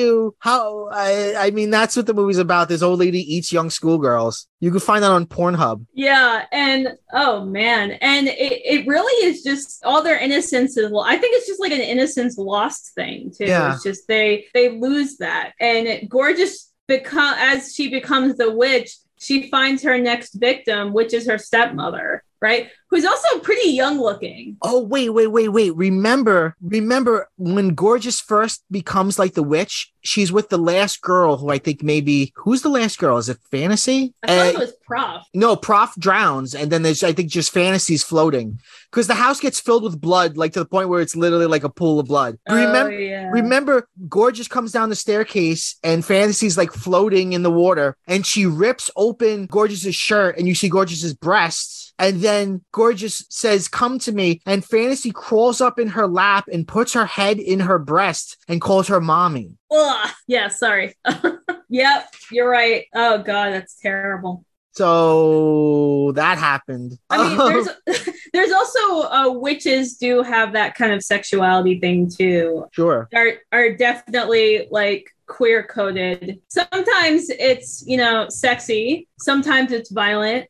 I mean, that's what the movie's about. This old lady eats young schoolgirls. You can find that on Pornhub. Yeah. And oh man. And it really is just all their innocence is, I think it's just like an innocence lost thing too. Yeah. It's just they lose that. And Gorgeous, as she becomes the witch, she finds her next victim, which is her stepmother, right? Who's also pretty young looking. Oh, wait. Remember when Gorgeous first becomes like the witch, she's with the last girl who I think who's the last girl? Is it Fantasy? I thought it was Prof. No, Prof drowns. And then there's, I think, just Fantasy's floating. Because the house gets filled with blood, like to the point where it's literally like a pool of blood. Remember, Gorgeous comes down the staircase and Fantasy's like floating in the water. And she rips open Gorgeous's shirt and you see Gorgeous's breasts. And then Gorgeous says, come to me. And Fantasy crawls up in her lap and puts her head in her breast and calls her mommy. Ugh. Yeah, sorry. Yep, you're right. Oh, God, that's terrible. So that happened. I mean, there's also witches do have that kind of sexuality thing, too. Sure. Are definitely like queer coded. Sometimes it's, sexy. Sometimes it's violent.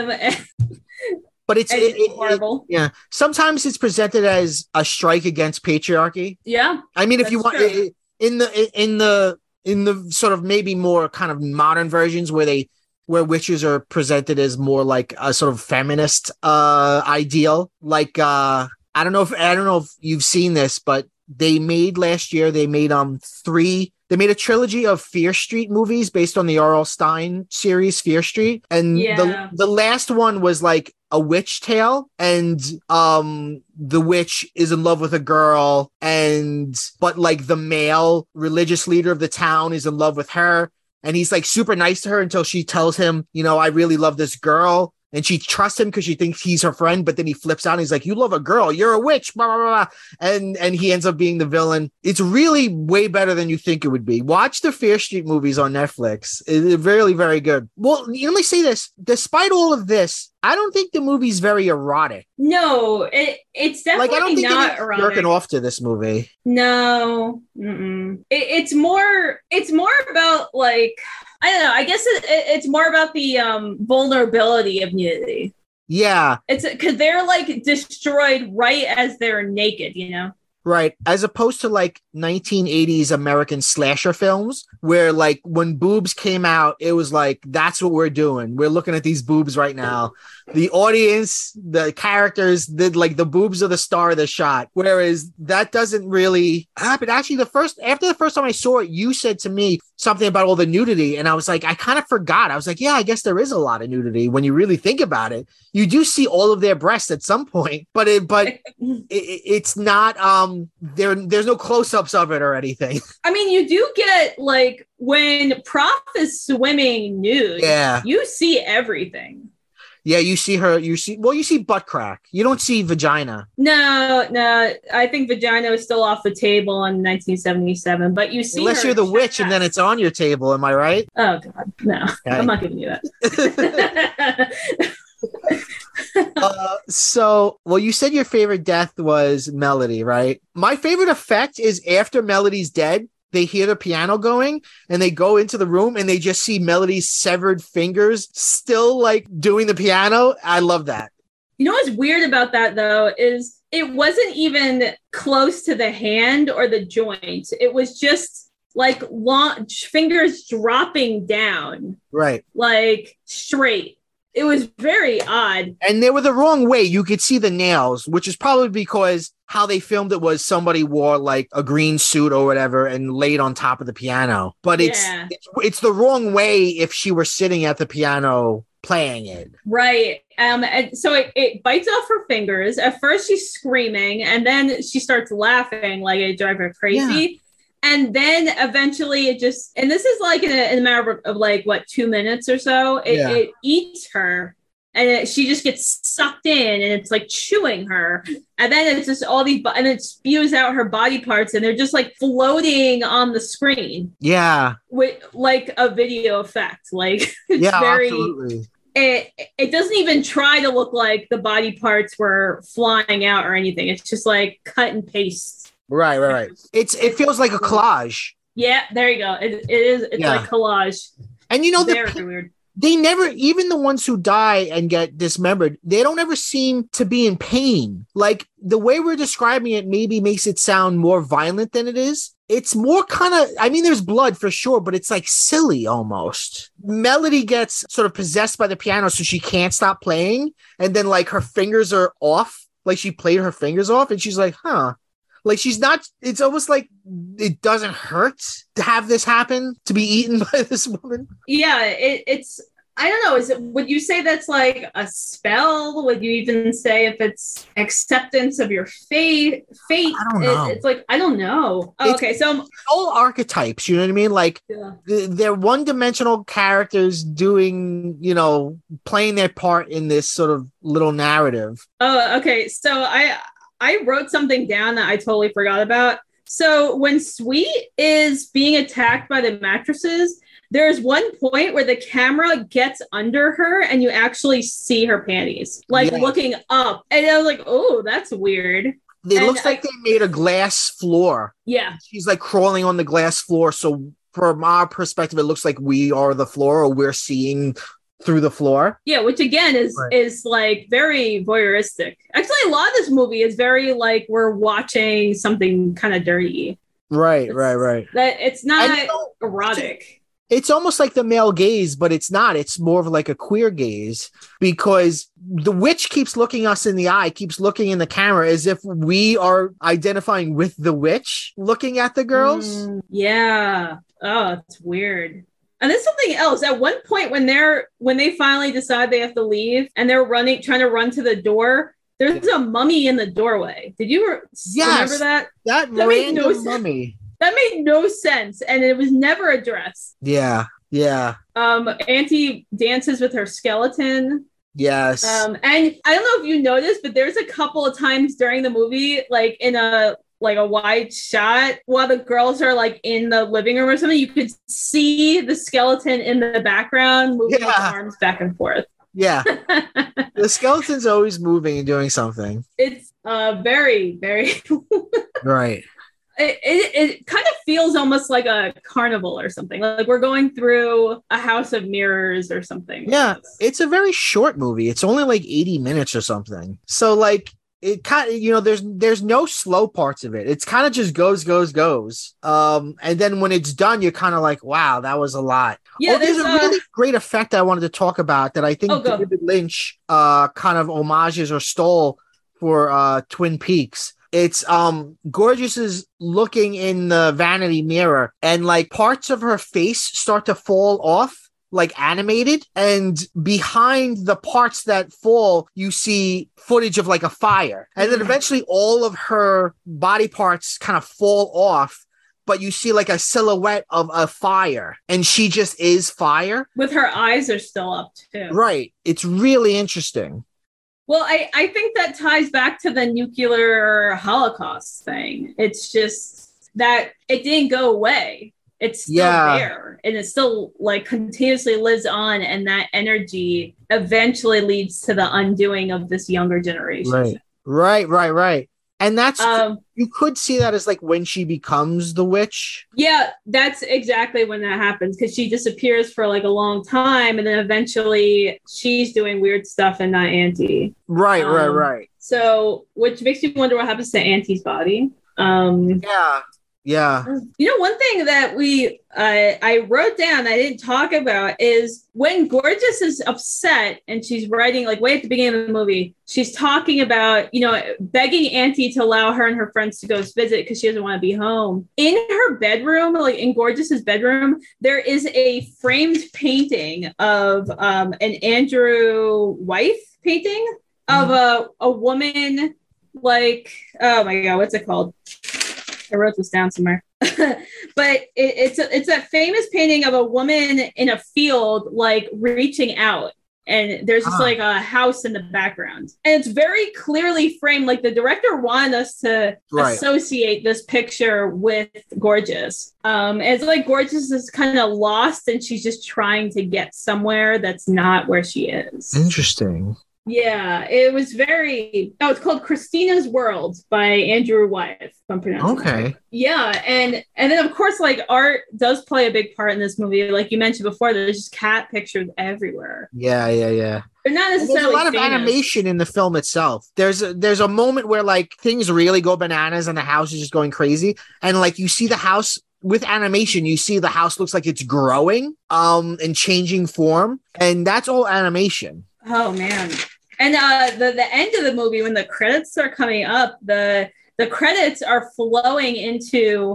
But it's horrible. Yeah. Sometimes it's presented as a strike against patriarchy. Yeah. I mean, if you want in the sort of maybe more kind of modern versions where witches are presented as more like a sort of feminist ideal. Like I don't know if you've seen this, but they made last year, they made a trilogy of Fear Street movies based on the R.L. Stine series Fear Street. And the last one was like a witch tale, and the witch is in love with a girl, but like the male religious leader of the town is in love with her, and he's like super nice to her until she tells him, I really love this girl. and she trusts him because she thinks he's her friend, but then he flips out and he's like, you love a girl, you're a witch, blah, blah, blah, blah. And he ends up being the villain. It's really way better than you think it would be. Watch the Fear Street movies on Netflix. It's very, very good. Well, let me say this. Despite all of this, I don't think the movie's very erotic. No, it's definitely I don't think not erotic. Jerking off to this movie. No, it's more about like, I don't know. I guess it's more about the vulnerability of nudity. Yeah, it's because they're like destroyed right as they're naked, you know. Right. As opposed to like 1980s American slasher films where like when boobs came out, it was like, that's what we're doing. We're looking at these boobs right now. The audience, the characters, the boobs are the star of the shot. Whereas that doesn't really happen. Actually, after the first time I saw it, you said to me something about all the nudity. And I was like, I kind of forgot. I was like, yeah, I guess there is a lot of nudity when you really think about it. You do see all of their breasts at some point, but it's not, there's no close-ups of it or anything. I mean, you do get like when Prof is swimming nude, yeah, you see everything. Yeah, you see butt crack. You don't see vagina. No, I think vagina is still off the table in 1977, but you see unless you're the witch and then it's on your table, am I right? Oh God, no. Okay. I'm not giving you that. You said your favorite death was Melody, right? My favorite effect is after Melody's dead, they hear the piano going and they go into the room and they just see Melody's severed fingers still like doing the piano. I love that. You know what's weird about that though is it wasn't even close to the hand or the joint. It was just like long fingers dropping down. Right. Like straight. It was very odd. And they were the wrong way. You could see the nails, which is probably because how they filmed it was somebody wore like a green suit or whatever and laid on top of the piano. But it's the wrong way if she were sitting at the piano playing it. Right. And so it bites off her fingers. At first she's screaming and then she starts laughing like it drives her crazy. Yeah. And then eventually it just, and this is like in a matter of like, 2 minutes or so, it eats her and she just gets sucked in and it's like chewing her. And then it's just all these, and it spews out her body parts and they're just like floating on the screen. Yeah. With like a video effect. Like it's absolutely. It doesn't even try to look like the body parts were flying out or anything. It's just like cut and paste. Right. It feels like a collage. Yeah, there you go. It is. It's like collage. And you know, very weird. They never, even the ones who die and get dismembered, they don't ever seem to be in pain. Like the way we're describing it maybe makes it sound more violent than it is. It's more kind of, I mean, there's blood for sure, but it's like silly almost. Melody gets sort of possessed by the piano, so she can't stop playing. And then like her fingers are off, like she played her fingers off and she's like, huh. Like she's not, it's almost like it doesn't hurt to have this happen, to be eaten by this woman. Yeah, it's, I don't know, would you say that's like a spell? Would you even say if it's acceptance of your fate? I don't know. It's like, I don't know. Oh, okay, so. All archetypes, you know what I mean? Like they're one-dimensional characters doing, playing their part in this sort of little narrative. Oh, okay. So I wrote something down that I totally forgot about. So when Sweet is being attacked by the mattresses, there's one point where the camera gets under her and you actually see her panties, looking up. And I was like, oh, that's weird. It looks like they made a glass floor. Yeah. She's like crawling on the glass floor. So from our perspective, it looks like we are the floor or we're seeing through the floor. Yeah, which again is like very voyeuristic. Actually, a lot of this movie is very like we're watching something kind of dirty. Right. That it's not erotic. It's almost like the male gaze, but it's not. It's more of like a queer gaze because the witch keeps looking us in the eye, keeps looking in the camera as if we are identifying with the witch looking at the girls. Yeah. Oh, it's weird. And there's something else. At one point when they finally decide they have to leave and they're trying to run to the door, there's a mummy in the doorway. Did you remember that? That random mummy. That made no sense. And it was never addressed. Yeah. Auntie dances with her skeleton. Yes. And I don't know if you noticed, but there's a couple of times during the movie, like in a wide shot while the girls are like in the living room or something, you could see the skeleton in the background moving its arms back and forth. Yeah. The skeleton's always moving and doing something. It's very, very right. It kind of feels almost like a carnival or something. Like we're going through a house of mirrors or something. Yeah, it's a very short movie. It's only like 80 minutes or something. So like it kind of, there's no slow parts of it. It's kind of just goes. And then when it's done, you're kind of like, wow, that was a lot. Yeah, there's a really great effect I wanted to talk about that I think David Lynch kind of homages or stole for Twin Peaks. It's Gorgeous is looking in the vanity mirror and like parts of her face start to fall off, like animated, and behind the parts that fall, you see footage of like a fire. And then eventually all of her body parts kind of fall off, but you see like a silhouette of a fire, and she just is fire. With her eyes are still up too. Right. It's really interesting. Well, I think that ties back to the nuclear holocaust thing. It's just that it didn't go away. It's still there, and it still like continuously lives on, and that energy eventually leads to the undoing of this younger generation. Right. And that's you could see that as like when she becomes the witch. Yeah, that's exactly when that happens, because she disappears for like a long time, and then eventually she's doing weird stuff and not Auntie. Right. So, which makes me wonder what happens to Auntie's body. Yeah. One thing that I wrote down I didn't talk about is when Gorgeous is upset and she's writing, like way at the beginning of the movie, she's talking about, begging Auntie to allow her and her friends to go visit because she doesn't want to be home. In her bedroom, like in Gorgeous's bedroom, there is a framed painting of an Andrew Wyeth painting of a woman, like, oh my God, what's it called? I wrote this down somewhere. But it's a famous painting of a woman in a field, like reaching out. And there's just like a house in the background. And it's very clearly framed. Like the director wanted us to associate this picture with Gorgeous. It's like Gorgeous is kind of lost and she's just trying to get somewhere that's not where she is. Interesting. Yeah, it was it's called Christina's World by Andrew Wyeth, if I'm pronouncing it right. Yeah, and then of course, like art does play a big part in this movie. Like you mentioned before, there's just cat pictures everywhere. Yeah. They're not necessarily There's a lot famous. of animation in the film itself. There's a moment where like things really go bananas and the house is just going crazy. And like you see the house with animation, you see the house looks like it's growing and changing form. And that's all animation. Oh man. And the end of the movie, when the credits are coming up, the credits are flowing into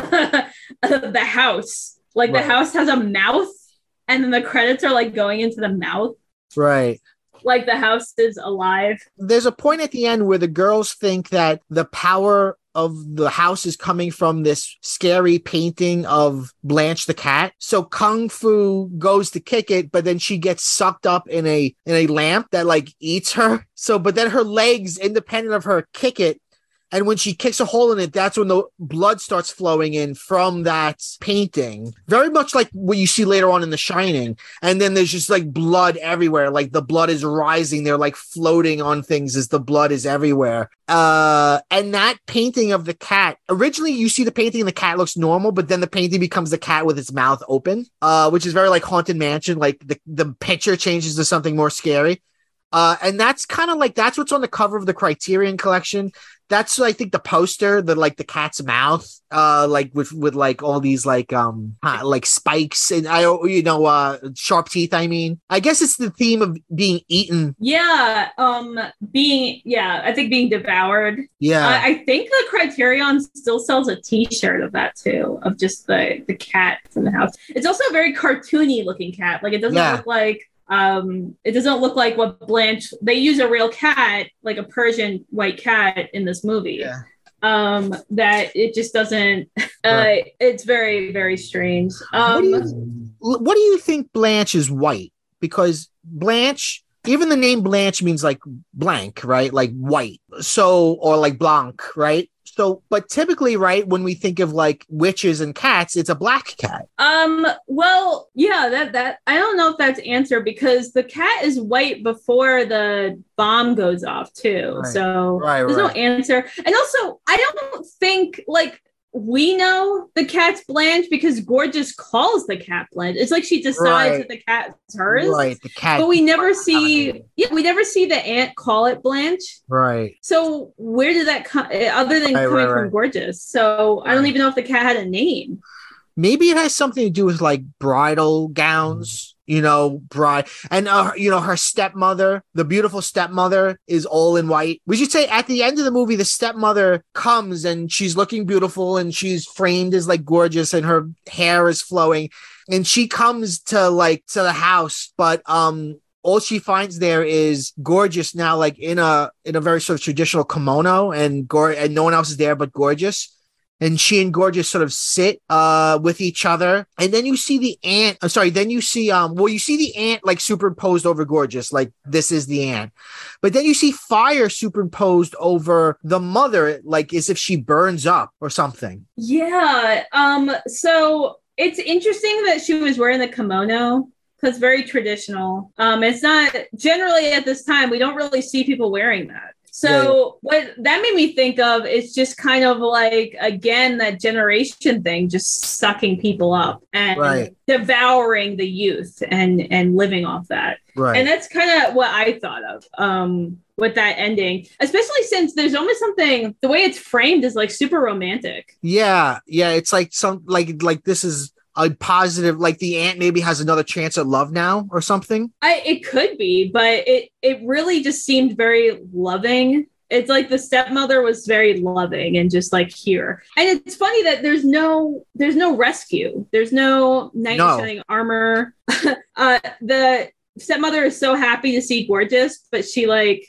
the house. Like the house has a mouth, and then the credits are like going into the mouth. Right. Like the house is alive. There's a point at the end where the girls think that the power of the house is coming from this scary painting of Blanche the cat. So Kung Fu goes to kick it, but then she gets sucked up in a lamp that like eats her. So, but then her legs, independent of her, kick it. And when she kicks a hole in it, that's when the blood starts flowing in from that painting. Very much like what you see later on in The Shining. And then there's just like blood everywhere. Like the blood is rising. They're like floating on things as the blood is everywhere. And that painting of the cat, originally you see the painting and the cat looks normal, but then the painting becomes the cat with its mouth open, which is very like Haunted Mansion. Like the picture changes to something more scary. And that's kind of like, that's what's on the cover of the Criterion Collection. That's, I think, the poster, the cat's mouth, like with like all these like spikes and sharp teeth. I mean, I guess it's the theme of being eaten. Yeah. I think being devoured. Yeah. I think the Criterion still sells a T-shirt of that too, of just the cat in the house. It's also a very cartoony looking cat. Like it doesn't look like what Blanche, they use a real cat, like a Persian white cat in this movie. Yeah. That it just doesn't, it's very, very strange. What do you think Blanche is white? Because Blanche Even the name Blanche means like blank, right? Like white. So, or like blanc, right? So, but typically, right, when we think of like witches and cats, it's a black cat. Well, yeah, that I don't know if that's answer because the cat is white before the bomb goes off too. Right. So Right, there's right. no answer. And also, I don't think like we know the cat's Blanche because Gorgeous calls the cat Blanche. It's like she decides Right. that the cat's hers. Right. The cat. But we never see, we never see the aunt call it Blanche. Right. So where did that come? Other than coming from Gorgeous, so I don't even know if the cat had a name. Maybe it has something to do with like bridal gowns, you know, bride, and you know, her stepmother, the beautiful stepmother, is all in white. We should say at the end of the movie, the stepmother comes and she's looking beautiful and she's framed as like gorgeous and her hair is flowing, and she comes to the house, but all she finds there is Gorgeous now, like in a very sort of traditional kimono, and no one else is there but Gorgeous. And she and Gorgeous sort of sit with each other. And then you see the aunt. Then you see you see the aunt like superimposed over Gorgeous, like this is the aunt. But then you see fire superimposed over the mother, like as if she burns up or something. Yeah. So it's interesting that she was wearing the kimono. Because very traditional. It's not generally at this time, we don't really see people wearing that. So what that made me think of is just kind of like, again, that generation thing, just sucking people up and devouring the youth and living off that. Right. And that's kind of what I thought of with that ending, especially since there's almost something, the way it's framed is like super romantic. Yeah. Yeah. It's like like this is a positive, like the aunt maybe has another chance at love now or something. It could be, but it really just seemed very loving. It's like the stepmother was very loving and just like here. And it's funny that there's no rescue. There's no knight in shining armor. The stepmother is so happy to see Gorgeous, but she's like,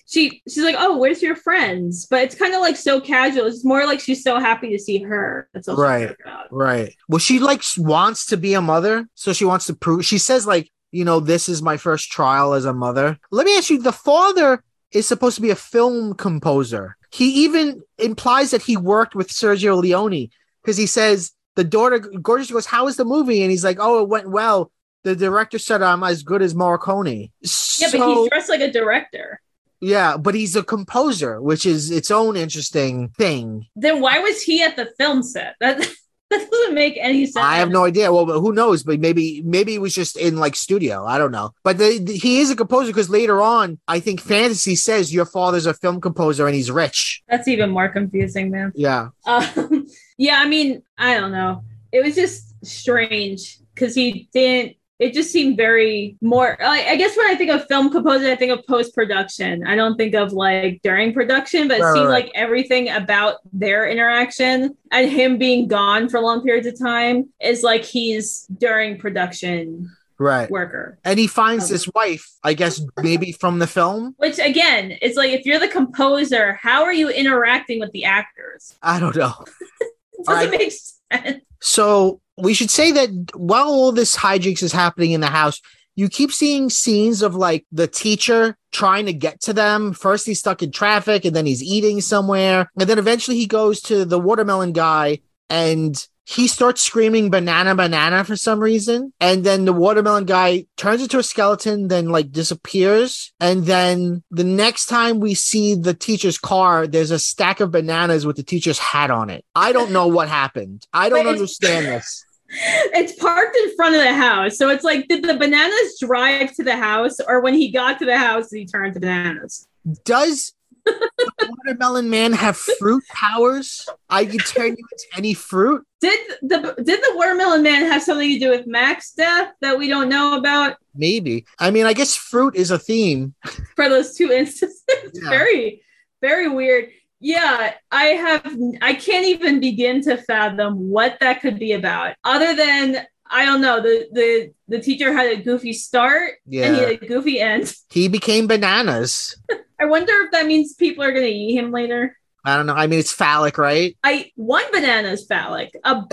oh, where's your friends? But it's kind of like so casual. It's more like she's so happy to see her. That's all right. Well, she like wants to be a mother, so she wants to prove. She says like, you know, this is my first trial as a mother. Let me ask you: the father is supposed to be a film composer. He even implies that he worked with Sergio Leone because he says the daughter Gorgeous goes, "How was the movie?" And he's like, "Oh, it went well. The director said I'm as good as Morricone." Yeah, but he's dressed like a director. Yeah, but he's a composer, which is its own interesting thing. Then why was he at the film set? That doesn't make any sense. I have no idea. Well, but who knows? But maybe it was just in like studio. I don't know. But he is a composer because later on, I think Fantasy says your father's a film composer and he's rich. That's even more confusing, man. Yeah. Yeah, I mean, I don't know. It was just strange because he didn't. It just seemed very more, I guess when I think of film composer, I think of post-production. I don't think of like during production, but it seemed like everything about their interaction and him being gone for long periods of time is like he's during production worker. And he finds his wife, I guess, maybe from the film. Which again, it's like, if you're the composer, how are you interacting with the actors? I don't know. It doesn't make sense. So we should say that while all this hijinks is happening in the house, you keep seeing scenes of like the teacher trying to get to them. First, he's stuck in traffic and then he's eating somewhere. And then eventually he goes to the watermelon guy and he starts screaming banana, banana for some reason. And then the watermelon guy turns into a skeleton, then like disappears. And then the next time we see the teacher's car, there's a stack of bananas with the teacher's hat on it. I don't know what happened. I don't understand this. It's parked in front of the house. So it's like, did the bananas drive to the house, or when he got to the house, he turned to bananas? Does the watermelon man have fruit powers? I can turn you into any fruit. Did the watermelon man have something to do with Mac's death that we don't know about? Maybe. I mean, I guess fruit is a theme for those two instances. Yeah. Very, very weird. Yeah, I can't even begin to fathom what that could be about, other than, I don't know, the teacher had a goofy start and he had a goofy end. He became bananas. I wonder if that means people are going to eat him later. I don't know. I mean, it's phallic, right? One banana is phallic.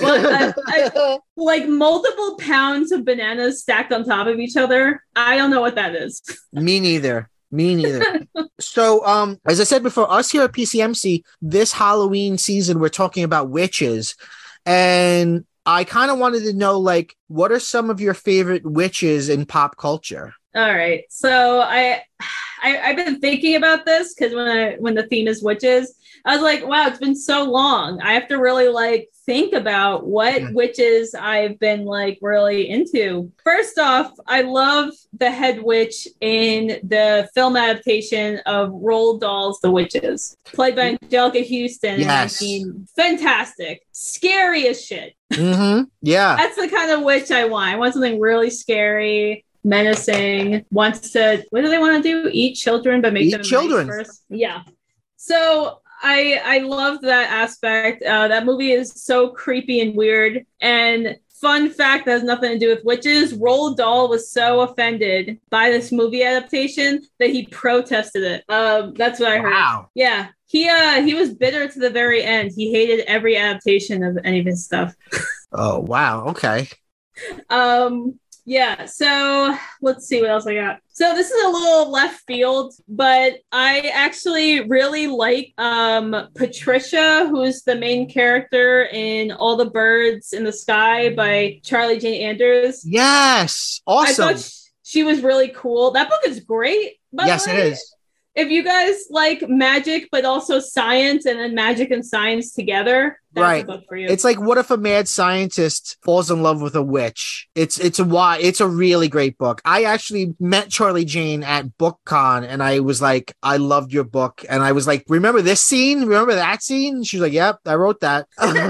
Like multiple pounds of bananas stacked on top of each other. I don't know what that is. Me neither. Me neither. So, as I said before, us here at PCMC, this Halloween season, we're talking about witches. And I kind of wanted to know, like, what are some of your favorite witches in pop culture? All right. So I've been thinking about this because when the theme is witches, I was like, wow, it's been so long. I have to really like think about what witches I've been like really into. First off, I love the head witch in the film adaptation of Roald Dahl's The Witches, played by Angelica Houston. Yes. Fantastic. Scary as shit. Mm-hmm. Yeah. That's the kind of witch I want. I want something really scary, menacing, wants to, what do they want to do? Eat children, but make them children nice first. Yeah. So I love that aspect. That movie is so creepy and weird. And fun fact that has nothing to do with witches, Roald Dahl was so offended by this movie adaptation that he protested it. That's what I heard. Wow. Yeah. He was bitter to the very end. He hated every adaptation of any of his stuff. Oh, wow. Okay. Yeah, so let's see what else I got. So this is a little left field, but I actually really like Patricia, who's the main character in All the Birds in the Sky by Charlie Jane Anders. Yes, awesome. I thought she was really cool. That book is great. Yes, it is. If you guys like magic, but also science, and then magic and science together, that's a book for you. It's like, what if a mad scientist falls in love with a witch? It's a really great book. I actually met Charlie Jane at BookCon, and I was like, I loved your book, and I was like, remember this scene? Remember that scene? She was like, yep, I wrote that.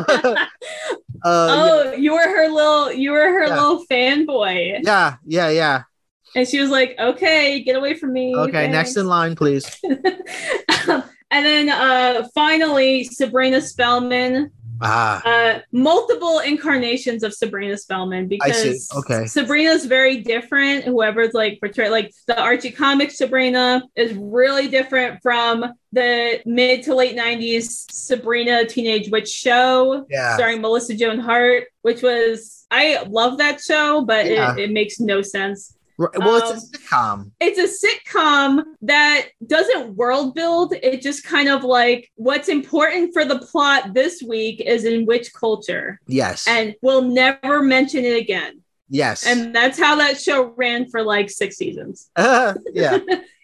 You were her little fanboy. Yeah. And she was like, okay, get away from me. Okay, thanks. Next in line, please. And then finally, Sabrina Spellman. Multiple incarnations of Sabrina Spellman, because Sabrina's very different. Whoever's like portrayed, like the Archie comics Sabrina is really different from the mid to late 90s Sabrina Teenage Witch show starring Melissa Joan Hart, which was, I love that show, but it makes no sense. Well, it's a sitcom. It's a sitcom that doesn't world build. It just kind of like, what's important for the plot this week is in which culture. Yes. And we'll never mention it again. Yes. And that's how that show ran for like 6 seasons. Yeah.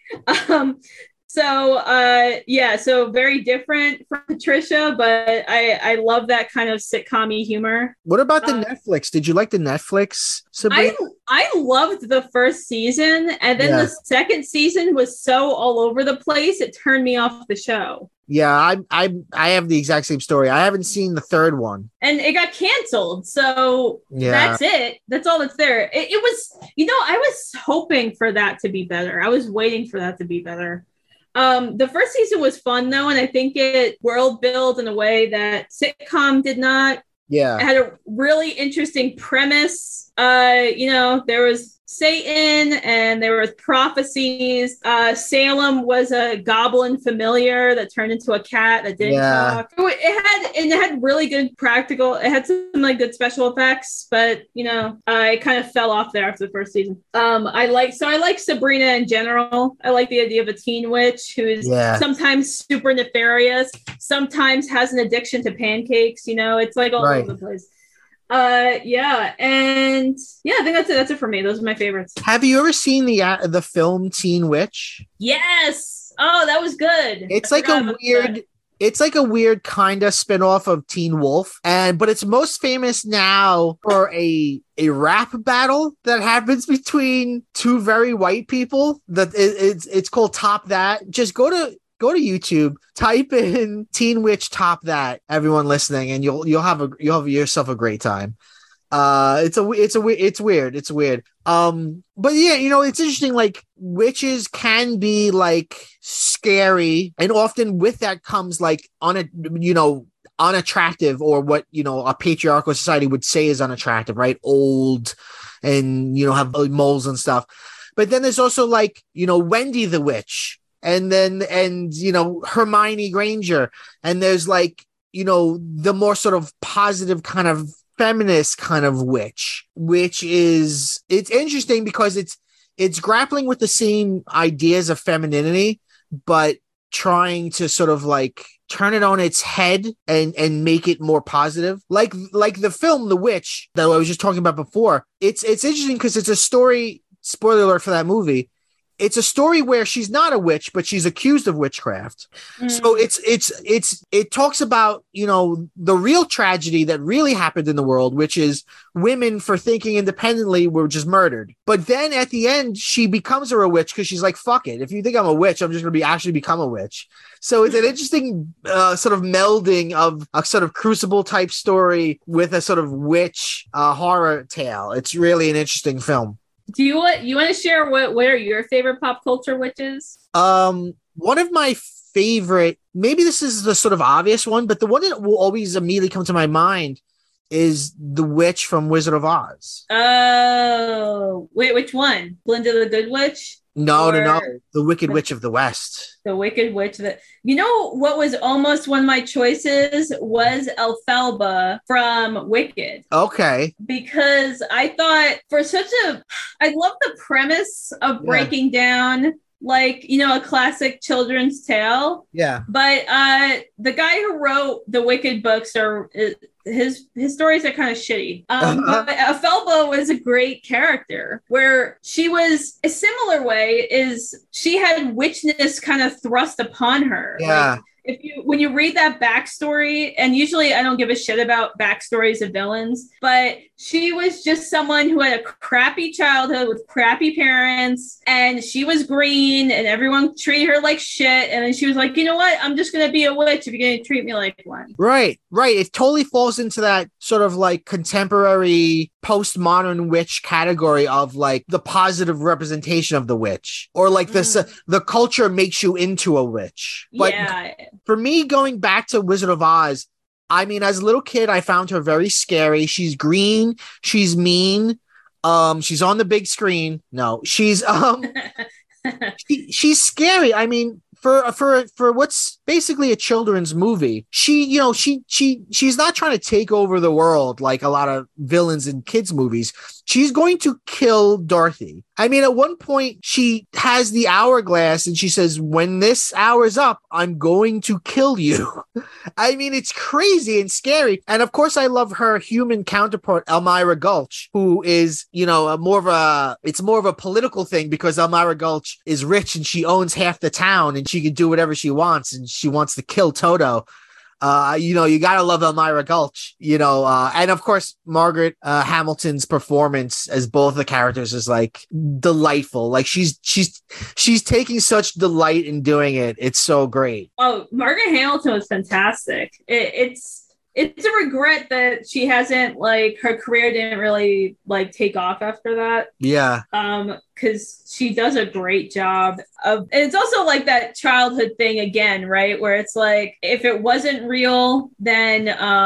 So very different from Patricia, but I love that kind of sitcom-y humor. What about the Netflix? Did you like the Netflix, Sabrina? I loved the first season, and then the second season was so all over the place, it turned me off the show. Yeah, I have the exact same story. I haven't seen the third one. And it got canceled, so that's it. That's all that's there. It was, I was hoping for that to be better. I was waiting for that to be better. The first season was fun though, and I think it world built in a way that sitcom did not. Yeah. It had a really interesting premise. There was Satan and there was prophecies. Salem was a goblin familiar that turned into a cat that didn't talk. It had really good practical. It had some like good special effects, but it kind of fell off there after the first season. I like Sabrina in general. I like the idea of a teen witch who is sometimes super nefarious, sometimes has an addiction to pancakes. It's like all over the place. I think that's it. That's it for me. Those are my favorites. Have you ever seen the film Teen Witch? Yes. Oh, that was good. It's like a weird kind of spinoff of Teen Wolf, but it's most famous now for a rap battle that happens between two very white people. It's called Top That. Just go to YouTube, type in Teen Witch Top That, everyone listening, and you'll have yourself a great time. It's weird. But yeah, it's interesting, like witches can be like scary, and often with that comes like unattractive, or what a patriarchal society would say is unattractive, right? Old and have moles and stuff. But then there's also like Wendy the Witch, and Hermione Granger, and there's like the more sort of positive kind of feminist kind of witch, which is, it's interesting because it's grappling with the same ideas of femininity, but trying to sort of like turn it on its head and make it more positive. Like the film The Witch that I was just talking about before. It's interesting because it's a story, spoiler alert for that movie. It's a story where she's not a witch, but she's accused of witchcraft. So it talks about, you know, the real tragedy that really happened in the world, which is women for thinking independently were just murdered. But then at the end, she becomes a witch because she's like, fuck it. If you think I'm a witch, I'm just going to actually become a witch. So it's an interesting sort of melding of a sort of Crucible type story with a sort of witch horror tale. It's really an interesting film. Do you want to share what are your favorite pop culture witches? One of my favorite, maybe this is the sort of obvious one, but the one that will always immediately come to my mind is the witch from Wizard of Oz. Oh, wait, which one? Glinda the Good Witch? No, the Wicked Witch of the West. The Wicked Witch. You know what was almost one of my choices was Elphaba from Wicked. Okay. Because I thought I love the premise of breaking down like, you know, a classic children's tale. Yeah. But the guy who wrote the Wicked books his stories are kind of shitty. But Elphaba was a great character where she was a similar way is she had witchness kind of thrust upon her. Yeah. Like, when you read that backstory, and usually I don't give a shit about backstories of villains, but she was just someone who had a crappy childhood with crappy parents, and she was green, and everyone treated her like shit. And then she was like, you know what? I'm just going to be a witch if you're going to treat me like one. Right. It totally falls into that sort of like contemporary postmodern witch category of like the positive representation of the witch, or like the culture makes you into a witch. But for me, going back to Wizard of Oz, I mean, as a little kid, I found her very scary. She's green. She's mean. She's on the big screen. No, she's she's scary. I mean, for what's basically a children's movie, she's not trying to take over the world like a lot of villains in kids' movies. She's going to kill Dorothy. I mean, at one point, she has the hourglass and she says, when this hour's up, I'm going to kill you. I mean, it's crazy and scary. And of course, I love her human counterpart, Elmira Gulch, who is, you know, more of a political thing because Elmira Gulch is rich and she owns half the town and she can do whatever she wants and she wants to kill Toto. You know, you gotta love Elmira Gulch, you know, and of course, Margaret Hamilton's performance as both the characters is like delightful. Like she's taking such delight in doing it. It's so great. Oh, Margaret Hamilton was fantastic. It's a regret that she hasn't, like, her career didn't really like take off after that. Yeah. Because she does a great job and it's also like that childhood thing again, right? Where it's like, if it wasn't real, then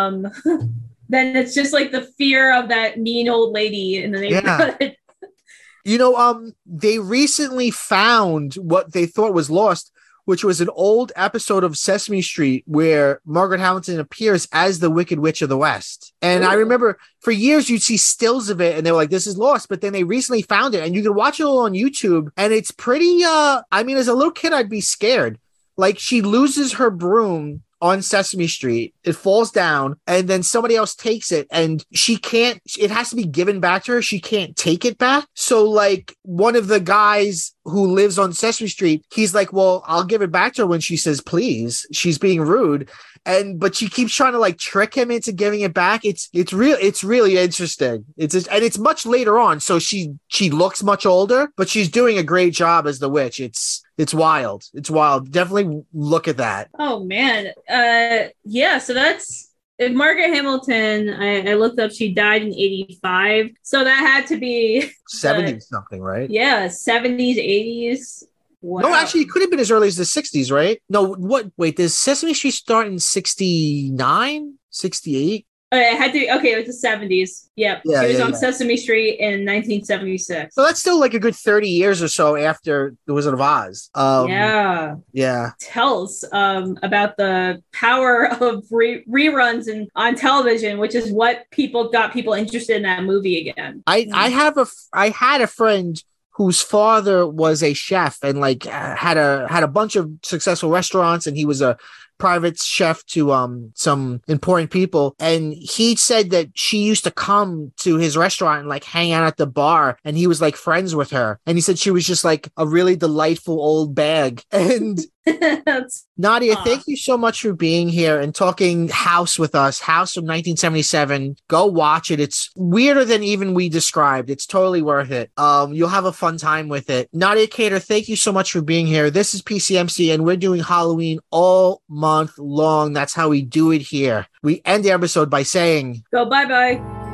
then it's just like the fear of that mean old lady in the neighborhood. Yeah. You know, they recently found what they thought was lost, which was an old episode of Sesame Street where Margaret Hamilton appears as the Wicked Witch of the West. And I remember for years you'd see stills of it and they were like, this is lost. But then they recently found it and you can watch it all on YouTube. And it's pretty, I mean, as a little kid, I'd be scared. Like she loses her broom on Sesame Street, it falls down, and then somebody else takes it, and it has to be given back to her. She can't take it back. So, like, one of the guys who lives on Sesame Street, he's like, well, I'll give it back to her when she says, please. She's being rude. But she keeps trying to like trick him into giving it back. It's really interesting. It's much later on. So she looks much older, but she's doing a great job as the witch. It's wild. It's wild. Definitely look at that. Oh man. Yeah. So that's Margaret Hamilton. I looked up, she died in 1985. So that had to be 70 something, right? Yeah. 70s, 80s. Wow. No, actually, it could have been as early as the 60s, right? No, wait, does Sesame Street start in 69, 68? It had to be, okay, it was the 70s. Yep. Yeah, she was on Sesame Street in 1976. So that's still like a good 30 years or so after The Wizard of Oz. Yeah. Tells about the power of reruns on television, which is what got people interested in that movie again. I had a friend whose father was a chef and like had a bunch of successful restaurants, and he was a private chef to some important people. And he said that she used to come to his restaurant and like hang out at the bar, and he was like friends with her. And he said she was just like a really delightful old bag. And Nadia, thank you so much for being here and talking House with us. House from 1977. Go watch it. It's weirder than even we described. It's totally worth it. You'll have a fun time with it. Nadia Cater, thank you so much for being here. This is PCMC, and we're doing Halloween all month long. That's how we do it here. We end the episode by saying, go bye-bye.